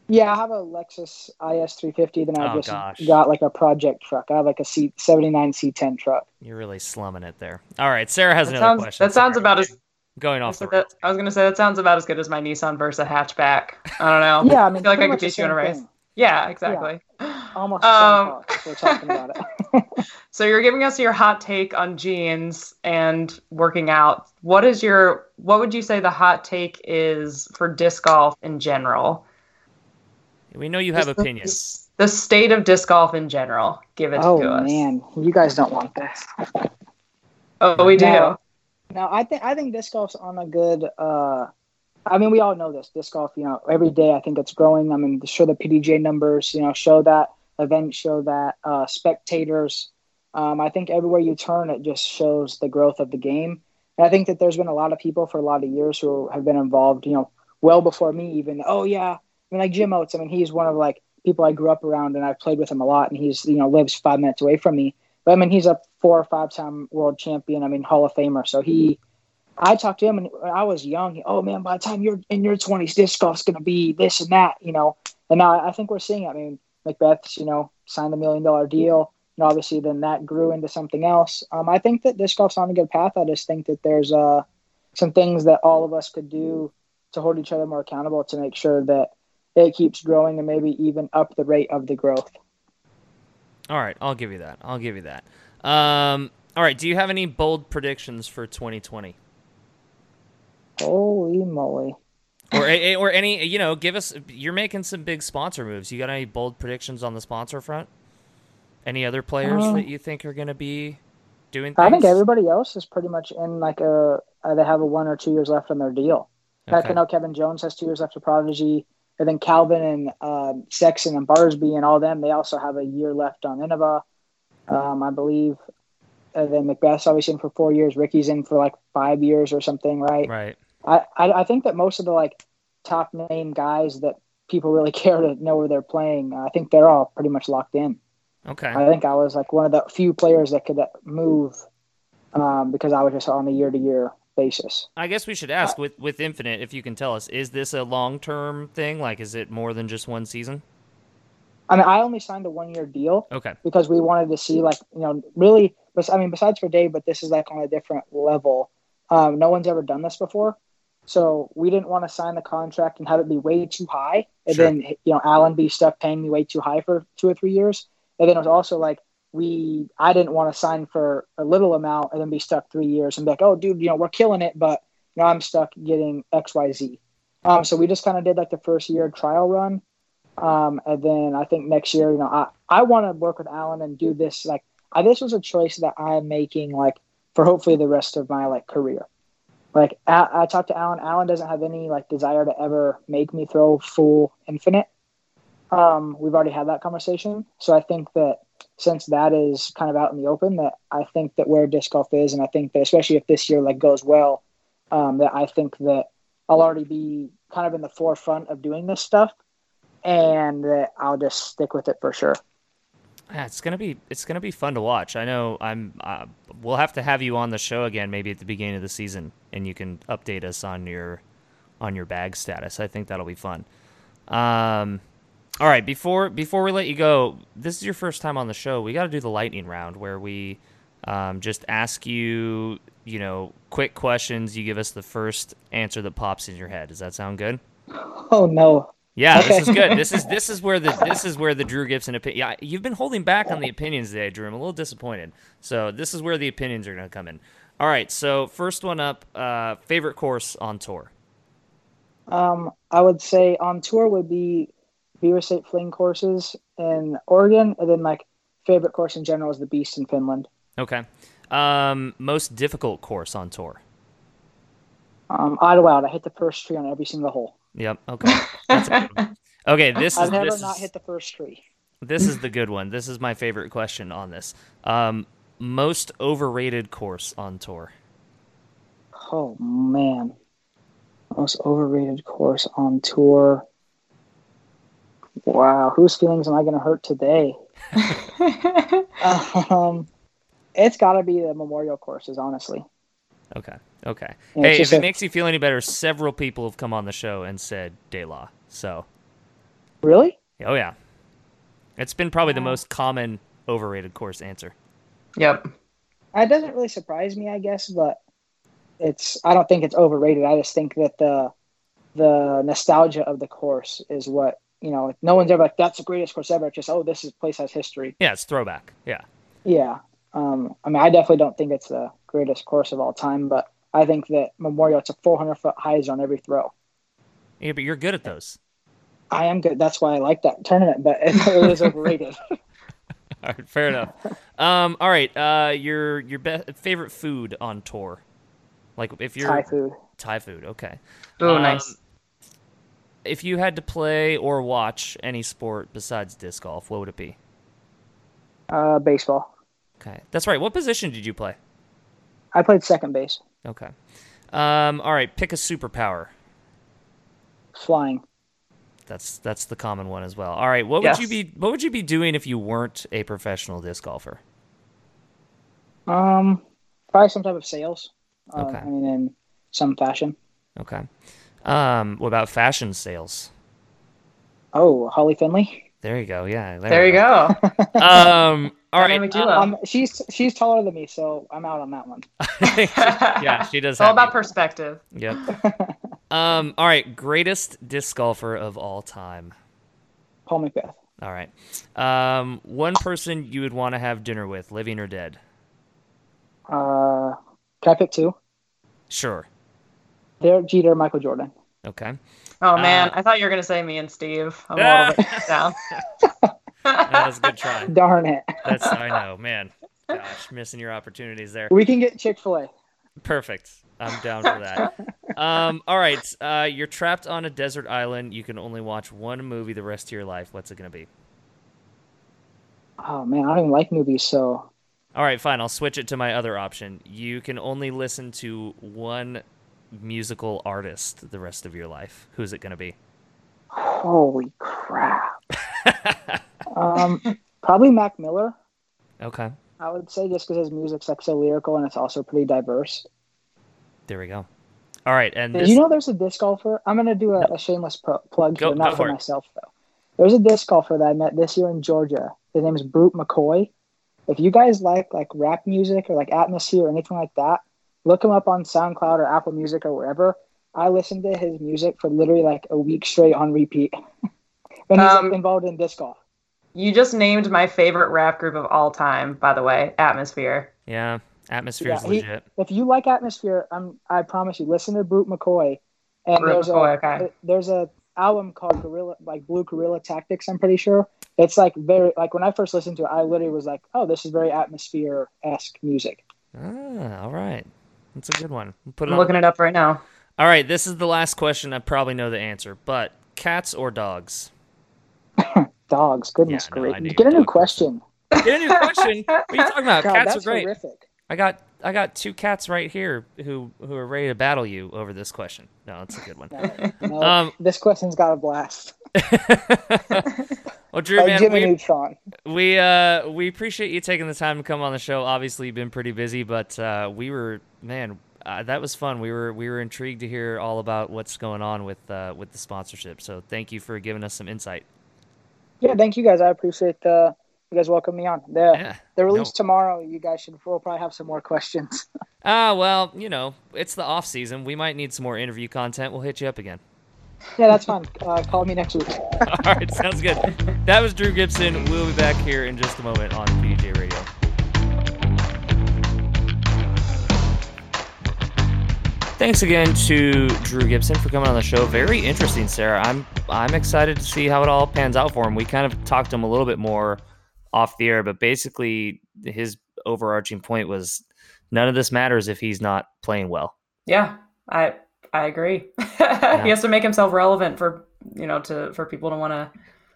Yeah, I have a Lexus I S three fifty. Then I Oh, just gosh. got like a project truck. I have like a C seventy-nine C ten truck. You're really slumming it there. All right, Sarah has That another sounds question. that sounds Sorry, about as going I off the said that rails. I was gonna say that sounds about as good as my Nissan Versa hatchback. I don't know. Yeah, I I mean, feel like pretty I could much the beat you in a same race. thing. Yeah, exactly. Almost the same Um, car. If we're talking about it. so you're giving us your hot take on jeans and working out. What is your what would you say the hot take is for disc golf in general? We know you have Just the, opinions. the state of disc golf in general. Give it Oh to us. man, you guys don't want this. Oh, we do. No. Now, I think I think disc golf's on a good. Uh, I mean, we all know this. Disc golf, you know, every day I think it's growing. I mean, sure the P D G A numbers, you know, show that. Events show that. Uh, spectators. Um, I think everywhere you turn, it just shows the growth of the game. And I think that there's been a lot of people for a lot of years who have been involved. You know, well before me even. Oh yeah, I mean, like Jim Oates. I mean, he's one of like people I grew up around, and I've played with him a lot. And he's you know lives five minutes away from me. But I mean, he's a four or five time world champion. I mean, Hall of Famer. So he, I talked to him and when I was young. He, oh man, by the time you're in your twenties, disc golf's going to be this and that, you know. And now I think we're seeing it. I mean, Macbeth's, you know, signed a million dollar deal. And obviously then that grew into something else. Um, I think that disc golf's on a good path. I just think that there's uh, some things that all of us could do to hold each other more accountable to make sure that it keeps growing and maybe even up the rate of the growth. All right, I'll give you that. I'll give you that. Um, all right, do you have any bold predictions for twenty twenty? Holy moly. Or or any, you know, give us, you're making some big sponsor moves. You got any bold predictions on the sponsor front? Any other players Um, that you think are going to be doing things? I think everybody else is pretty much in like a, uh, they have a one or two years left on their deal. Heck, Okay. I know Kevin Jones has two years left for Prodigy. And then Calvin and um, Sexton and Barsby and all them, they also have a year left on Innova, um, I believe. And then Macbeth's obviously in for four years. Ricky's in for like five years or something, right? Right. I, I, I think that most of the like top name guys that people really care to know where they're playing, I think they're all pretty much locked in. Okay. I think I was like one of the few players that could move um, because I was just on a year-to-year basis. I guess we should ask with with Infinite, if you can tell us, is this a long-term thing? Like, is it more than just one season? I mean, I only signed a one-year deal Okay. because we wanted to see, like, you know, really, I mean, besides for Dave, but this is like on a different level. Um, no one's ever done this before. So we didn't want to sign the contract and have it be way too high. And Sure. then, you know, Alan be stuck paying me way too high for two or three years. And then it was also like, we, I didn't want to sign for a little amount and then be stuck three years and be like, oh, dude, you know, we're killing it, but you know, I'm stuck getting X, Y, Z. Um, so we just kind of did like the first year trial run. Um, and then I think next year, you know, I, I want to work with Alan and do this. Like, I, this was a choice that I'm making, like, for hopefully the rest of my like career. Like, I, I talked to Alan. Alan doesn't have any like desire to ever make me throw full Infinite. Um, we've already had that conversation. So I think that since that is kind of out in the open, that I think that where disc golf is, and I think that especially if this year like goes well, um, that I think that I'll already be kind of in the forefront of doing this stuff, and that I'll just stick with it for sure. Yeah, it's gonna be it's gonna be fun to watch. I know I'm. Uh, we'll have to have you on the show again, maybe at the beginning of the season, and you can update us on your on your bag status. I think that'll be fun. Um, all right, before before we let you go, this is your first time on the show. We got to do the lightning round where we um, just ask you, you know, quick questions. You give us the first answer that pops in your head. Does that sound good? Oh no. Yeah, Okay. this is good. This is this is where the this is where the Drew Gibson opinion. Yeah, you've been holding back on the opinions today, Drew. I'm a little disappointed. So this is where the opinions are going to come in. All right. So first one up, uh, favorite course on tour. Um, I would say on tour would be Beaver State Fling courses in Oregon, and then like favorite course in general is the Beast in Finland. Okay. Um, most difficult course on tour. Um, Idlewild, I hit the first tree on every single hole. Yep. Okay. That's a good one. Okay. This is I've never this not is, hit the first tree. this is the good one. This is my favorite question on this. Um, most overrated course on tour. Oh man, most overrated course on tour. Wow, whose feelings am I going to hurt today? um, it's got to be the Memorial courses, honestly. Okay. Okay. Yeah, Hey, it's if just it a- makes you feel any better, several people have come on the show and said De La. So Really? Oh yeah, it's been probably the Wow. most common overrated course answer. Yep. That doesn't really surprise me, I guess, but it's I don't think it's overrated. I just think that the the nostalgia of the course is what, you know, no one's ever like, that's the greatest course ever. It's just, oh, this is, place has history. Yeah, it's throwback. Yeah. Yeah. Um, I mean, I definitely don't think it's the greatest course of all time, but I think that Memorial, it's a four hundred foot hyzer on every throw. Yeah, but you're good at those. I am good. That's why I like that tournament, but it, it is overrated. All right, fair enough. Um, all right, uh, your your be- favorite food on tour, like if you're Thai food. Thai food. Okay. Oh, Um, nice. If you had to play or watch any sport besides disc golf, what would it be? Uh, baseball. Okay, that's right. What position did you play? I played second base. Okay. Um, all right, pick a superpower. Flying. That's that's the common one as well. All right, what would Yes. you be what would you be doing if you weren't a professional disc golfer? Um, probably some type of sales. Uh, Okay. I mean, in some fashion. Okay. Um, what about fashion sales? Oh, Holly Finley. There you go. Yeah. There you go. Um. All right. Dynamic duo. Um, she's she's taller than me, so I'm out on that one. yeah, she does. It's all have about you. perspective. Yep. Um. All right. Greatest disc golfer of all time. Paul Macbeth. All right. Um. One person you would want to have dinner with, living or dead. Uh, can I pick two? Sure. Derek Jeter, Michael Jordan. Okay. Oh man, Uh, I thought you were gonna say me and Steve. I'm a little bit down. That was a good try. Darn it. That's I know, man. Gosh, missing your opportunities there. We can get Chick-fil-A. Perfect. I'm down for that. Um, all right. Uh, you're trapped on a desert island. You can only watch one movie the rest of your life. What's it going to be? Oh man, I don't even like movies, so All right, fine. I'll switch it to my other option. You can only listen to one musical artist the rest of your life. Who's it going to be? holy crap. um, probably Mac Miller. Okay. I would say just because his music's like so lyrical and it's also pretty diverse. There we go. All right. And Did this, you know there's a disc golfer? I'm gonna do a, a shameless pro- plug Go- here, not go for for it. myself though. There's a disc golfer that I met this year in Georgia. His name is Brute McCoy. If you guys like like rap music or like atmosphere or anything like that, look him up on SoundCloud or Apple Music or wherever. I listened to his music for literally like a week straight on repeat. When he's Um, like, involved in disc golf. You just named my favorite rap group of all time, by the way, Atmosphere. yeah, atmosphere is Yeah, he- legit. If you like atmosphere, I'm I promise you, listen to Brute McCoy. And Brute there's McCoy, a okay. there's a album called Gorilla, like Blue Gorilla Tactics. I'm pretty sure it's like very like when I first listened to it, I literally was like, oh, this is very atmosphere esque music. Ah, all right. That's a good one. We'll put it I'm on. looking it up right now. All right, this is the last question. I probably know the answer, but cats or dogs? Dogs, goodness Yeah, no, I great. knew Get a you'd new dog question. Get a new question. What are you talking about? God, Cats that's are great. horrific. I got I got two cats right here who who are ready to battle you over this question. No, it's a good one. No, Um, this question's got a blast. Well, Drew, Like man, Jimmy we, Neutron. we uh we appreciate you taking the time to come on the show. Obviously, you've been pretty busy, but uh, we were man, uh, that was fun. We were we were intrigued to hear all about what's going on with uh, with the sponsorship. So thank you for giving us some insight. Yeah, thank you guys. I appreciate uh, you guys welcome me on. The Yeah, the release no. tomorrow. You guys should we'll probably have some more questions. Ah, well, you know, it's the off season. We might need some more interview content. We'll hit you up again. Yeah, that's fine. Uh, call me next week. All right, sounds good. That was Drew Gibson. We'll be back here in just a moment on P D J Radio. Thanks again to Drew Gibson for coming on the show. Very interesting, Sarah. I'm I'm excited to see how it all pans out for him. We kind of talked to him a little bit more off the air, but basically his overarching point was none of this matters if he's not playing well. Yeah, I I agree. He has to make himself relevant for you know to for people to want to.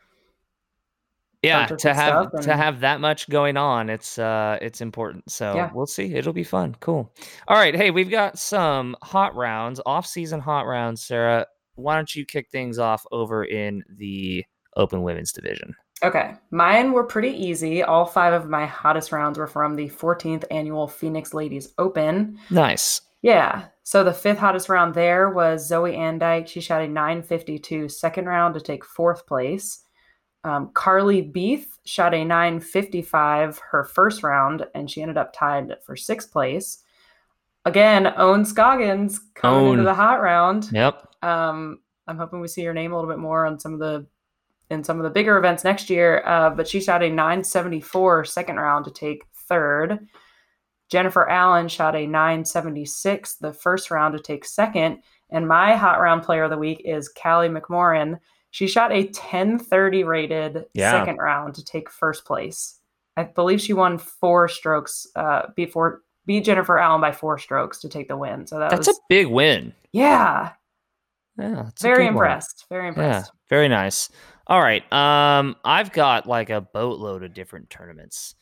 Yeah, Bunch of to good have stuff to and- have that much going on, it's uh it's important. So Yeah. we'll see. It'll be fun. Cool. All right. Hey, we've got some hot rounds, off-season hot rounds. Sarah, why don't you kick things off over in the Open Women's Division? Okay, mine were pretty easy. All five of my hottest rounds were from the fourteenth annual Phoenix Ladies Open. Nice. Yeah, So the fifth hottest round there was Zoe Andyke. She shot a nine fifty-two second round to take fourth place. Um, Carly Beath shot a nine fifty-five her first round, and she ended up tied for sixth place. Again, Owen Scoggins coming Owen. into the hot round. Yep. Um, I'm hoping we see her name a little bit more on some of the in some of the bigger events next year. Uh, but she shot a nine seventy-four second round to take third. Jennifer Allen shot a nine seventy-six the first round to take second. And my hot round player of the week is Callie McMorrin. She shot a ten thirty rated Yeah. second round to take first place. I believe she won four strokes uh, before beat Jennifer Allen by four strokes to take the win. So that That's was a big win. yeah, Yeah, that's a very good one. impressed. Very impressed. Yeah, very nice. All right. Um, I've got like a boatload of different tournaments.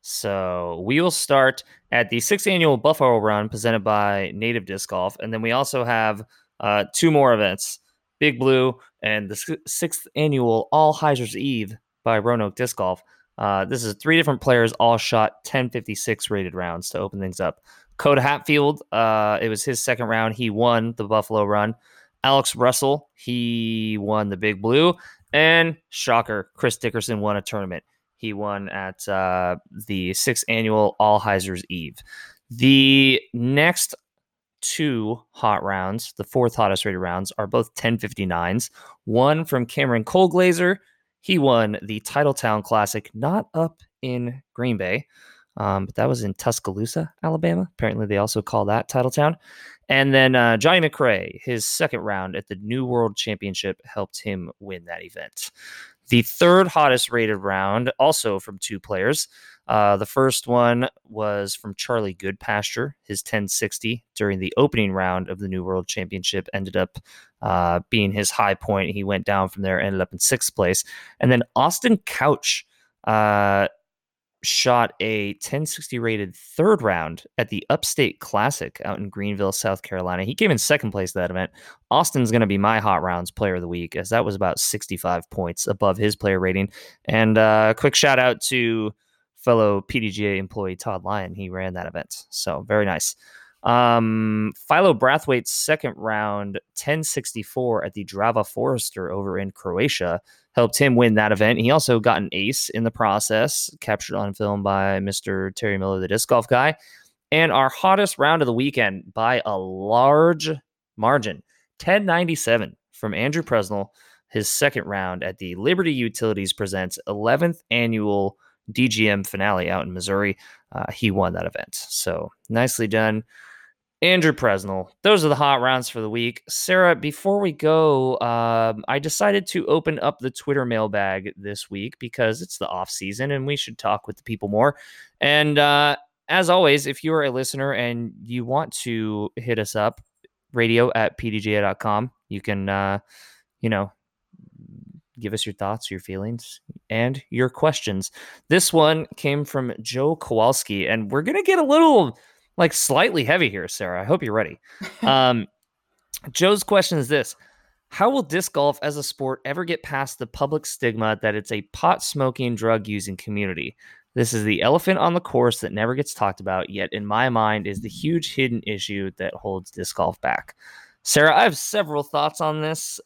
So we will start at the sixth annual Buffalo Run presented by Native Disc Golf. And then we also have uh, two more events, Big Blue and the sixth annual All Hyzers Eve by Roanoke Disc Golf. Uh, this is three different players, all shot ten fifty-six rated rounds to open things up. Coda Hatfield, uh, it was his second round. He won the Buffalo Run. Alex Russell, he won the Big Blue. And shocker, Chris Dickerson won a tournament. He won at uh, the sixth annual All Hyzers Eve. The next two hot rounds, the fourth hottest rated rounds, are both ten fifty-nines. One from Cameron Colglazer. He won the Titletown Classic, not up in Green Bay, um, but that was in Tuscaloosa, Alabama. Apparently, they also call that Titletown. And then uh, Johnny McRae, his second round at the New World Championship, helped him win that event. The third hottest rated round, also from two players. Uh, the first one was from Charlie Goodpasture. His ten sixty during the opening round of the New World Championship ended up uh, being his high point. He went down from there, ended up in sixth place. And then Austin Couch uh, shot a ten sixty rated third round at the Upstate Classic out in Greenville, South Carolina. He came in second place at that event. Austin's going to be my hot rounds player of the week, as that was about sixty-five points above his player rating. And uh, quick shout out to fellow P D G A employee Todd Lyon. He ran that event. So very nice. Um, Philo Brathwaite's second round ten sixty-four at the Drava Forester over in Croatia helped him win that event. He also got an ace in the process, captured on film by Mister Terry Miller, the disc golf guy. And our hottest round of the weekend by a large margin, ten ninety-seven from Andrew Presnell, his second round at the Liberty Utilities Presents eleventh annual D G M finale out in Missouri. Uh, he won that event. So nicely done, Andrew Presnell. Those are the hot rounds for the week. Sarah, before we go, um, I decided to open up the Twitter mailbag this week because it's the off season and we should talk with the people more. And uh, as always, if you are a listener and you want to hit us up, radio at p d g a dot com, you can, uh, you know, give us your thoughts, your feelings, and your questions. This one came from Joe Kowalski, and we're going to get a little, like, slightly heavy here, Sarah. I hope you're ready. Um, Joe's question is this: how will disc golf as a sport ever get past the public stigma that it's a pot-smoking, drug-using community? This is the elephant on the course that never gets talked about, yet in my mind is the huge hidden issue that holds disc golf back. Sarah, I have several thoughts on this.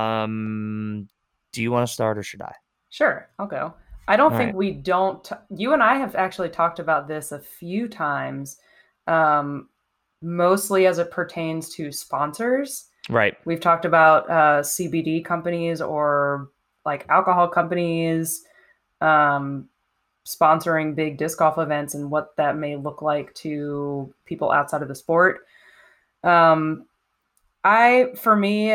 Um, do you want to start or should I? Sure, I'll go. I don't All think right. we don't. T- you and I have actually talked about this a few times, um, mostly as it pertains to sponsors. Right. We've talked about uh, C B D companies or like alcohol companies um, sponsoring big disc golf events and what that may look like to people outside of the sport. Um, I, for me,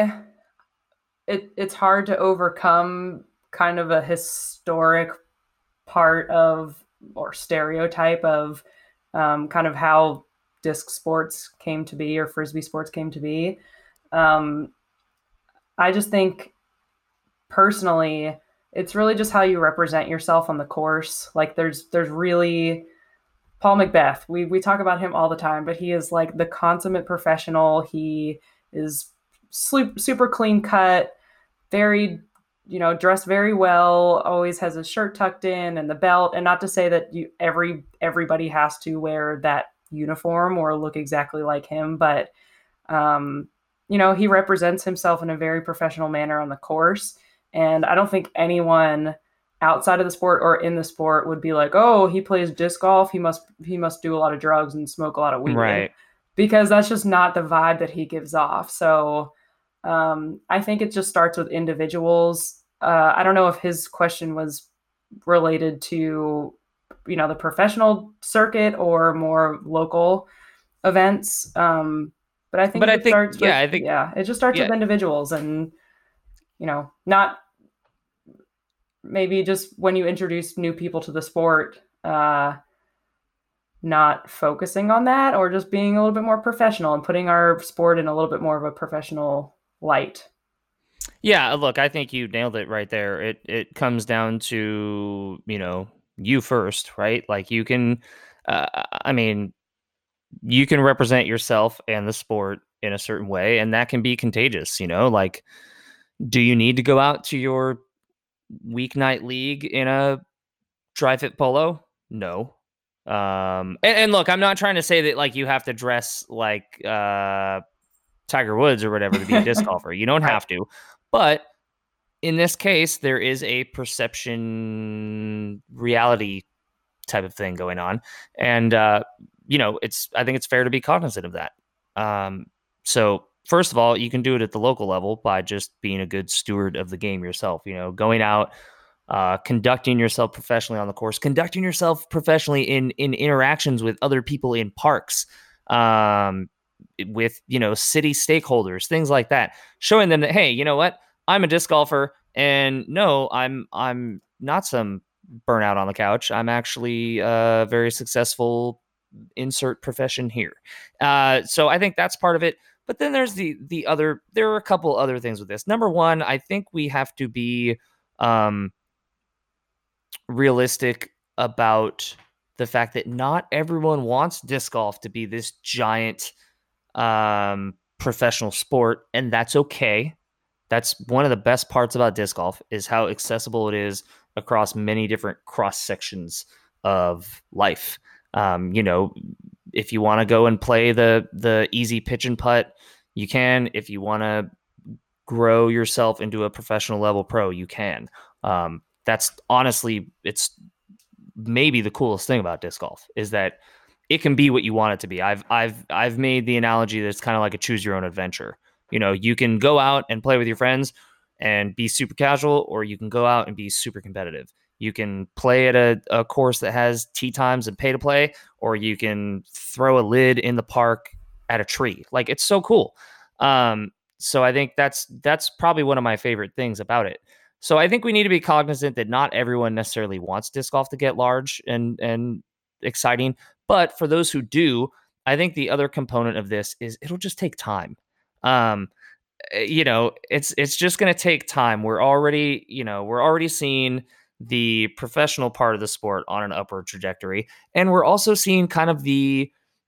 it it's hard to overcome kind of a historic part of or stereotype of um, kind of how disc sports came to be or Frisbee sports came to be. Um, I just think personally, it's really just how you represent yourself on the course. Like there's, there's really Paul McBeth. We, we talk about him all the time, but he is like the consummate professional. He is super, super clean cut, very, you know, dressed very well, always has his shirt tucked in and the belt. And not to say that you, every, everybody has to wear that uniform or look exactly like him, but Um, you know, he represents himself in a very professional manner on the course. And I don't think anyone outside of the sport or in the sport would be like, oh, he plays disc golf. He must, he must do a lot of drugs and smoke a lot of weed. Right. Because that's just not the vibe that he gives off. So um, I think it just starts with individuals. Uh, I don't know if his question was related to, you know, the professional circuit or more local events. Um, but I think But it I think, starts with, yeah, I think, yeah, it just starts yeah. with individuals and, you know, not maybe just when you introduce new people to the sport, uh, not focusing on that, or just being a little bit more professional and putting our sport in a little bit more of a professional light. Yeah, look, I think you nailed it right there. It it comes down to, you know, you first, right? Like you can, uh, I mean, you can represent yourself and the sport in a certain way, and that can be contagious, you know? Like, do you need to go out to your weeknight league in a dry fit polo? No. Um, and, and look, I'm not trying to say that like you have to dress like uh, Tiger Woods or whatever to be a disc golfer. You don't Right. have to. But in this case, there is a perception reality type of thing going on. And, uh, you know, it's, I think it's fair to be cognizant of that. Um, so first of all, you can do it at the local level by just being a good steward of the game yourself, you know, going out, uh, conducting yourself professionally on the course, conducting yourself professionally in, in interactions with other people in parks, um, with, you know, city stakeholders, things like that, showing them that, hey, you know what, I'm a disc golfer, and no, I'm, I'm not some burnout on the couch. I'm actually a very successful insert profession here. Uh, so I think that's part of it. But then there's the, the other, there are a couple other things with this. Number one, I think we have to be, um, realistic about the fact that not everyone wants disc golf to be this giant um, professional sport, and that's okay. That's one of the best parts about disc golf is how accessible it is across many different cross sections of life. Um, you know, if you want to go and play the the easy pitch and putt, you can. If you want to grow yourself into a professional level pro, you can. Um, that's honestly, it's maybe the coolest thing about disc golf is that it can be what you want it to be. I've I've I've made the analogy that it's kind of like a choose your own adventure. You know, you can go out and play with your friends and be super casual, or you can go out and be super competitive. You can play at a, a course that has tee times and pay to play, or you can throw a lid in the park at a tree. Like, it's so cool. Um, so I think that's that's probably one of my favorite things about it. So I think we need to be cognizant that not everyone necessarily wants disc golf to get large and and exciting. But for those who do, I think the other component of this is it'll just take time. Um, you know, it's it's just going to take time. We're already, you know, we're already seeing the professional part of the sport on an upward trajectory, and we're also seeing kind of the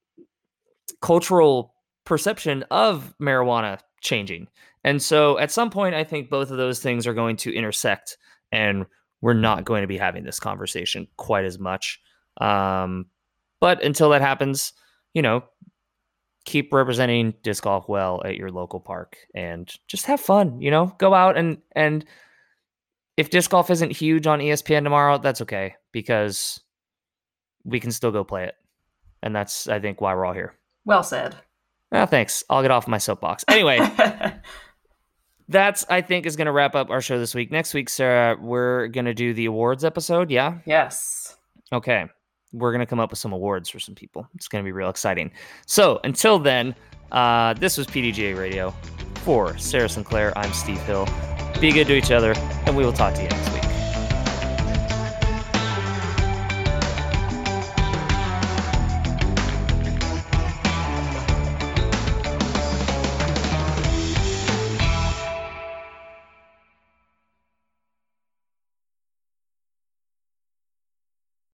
cultural perception of marijuana changing. And so at some point, I think both of those things are going to intersect, and we're not going to be having this conversation quite as much. Um, but until that happens, you know, keep representing disc golf well at your local park and just have fun, you know, go out and, and if disc golf isn't huge on E S P N tomorrow, that's okay, because we can still go play it. And that's, I think, why we're all here. Well said. Well, thanks. I'll get off my soapbox. Anyway, that's, I think, is going to wrap up our show this week. Next week, Sarah, we're going to do the awards episode. Yeah? Yes. Okay. We're going to come up with some awards for some people. It's going to be real exciting. So until then, uh, this was P D G A Radio. For Sarah Sinclair, I'm Steve Hill. Be good to each other, and we will talk to you next week.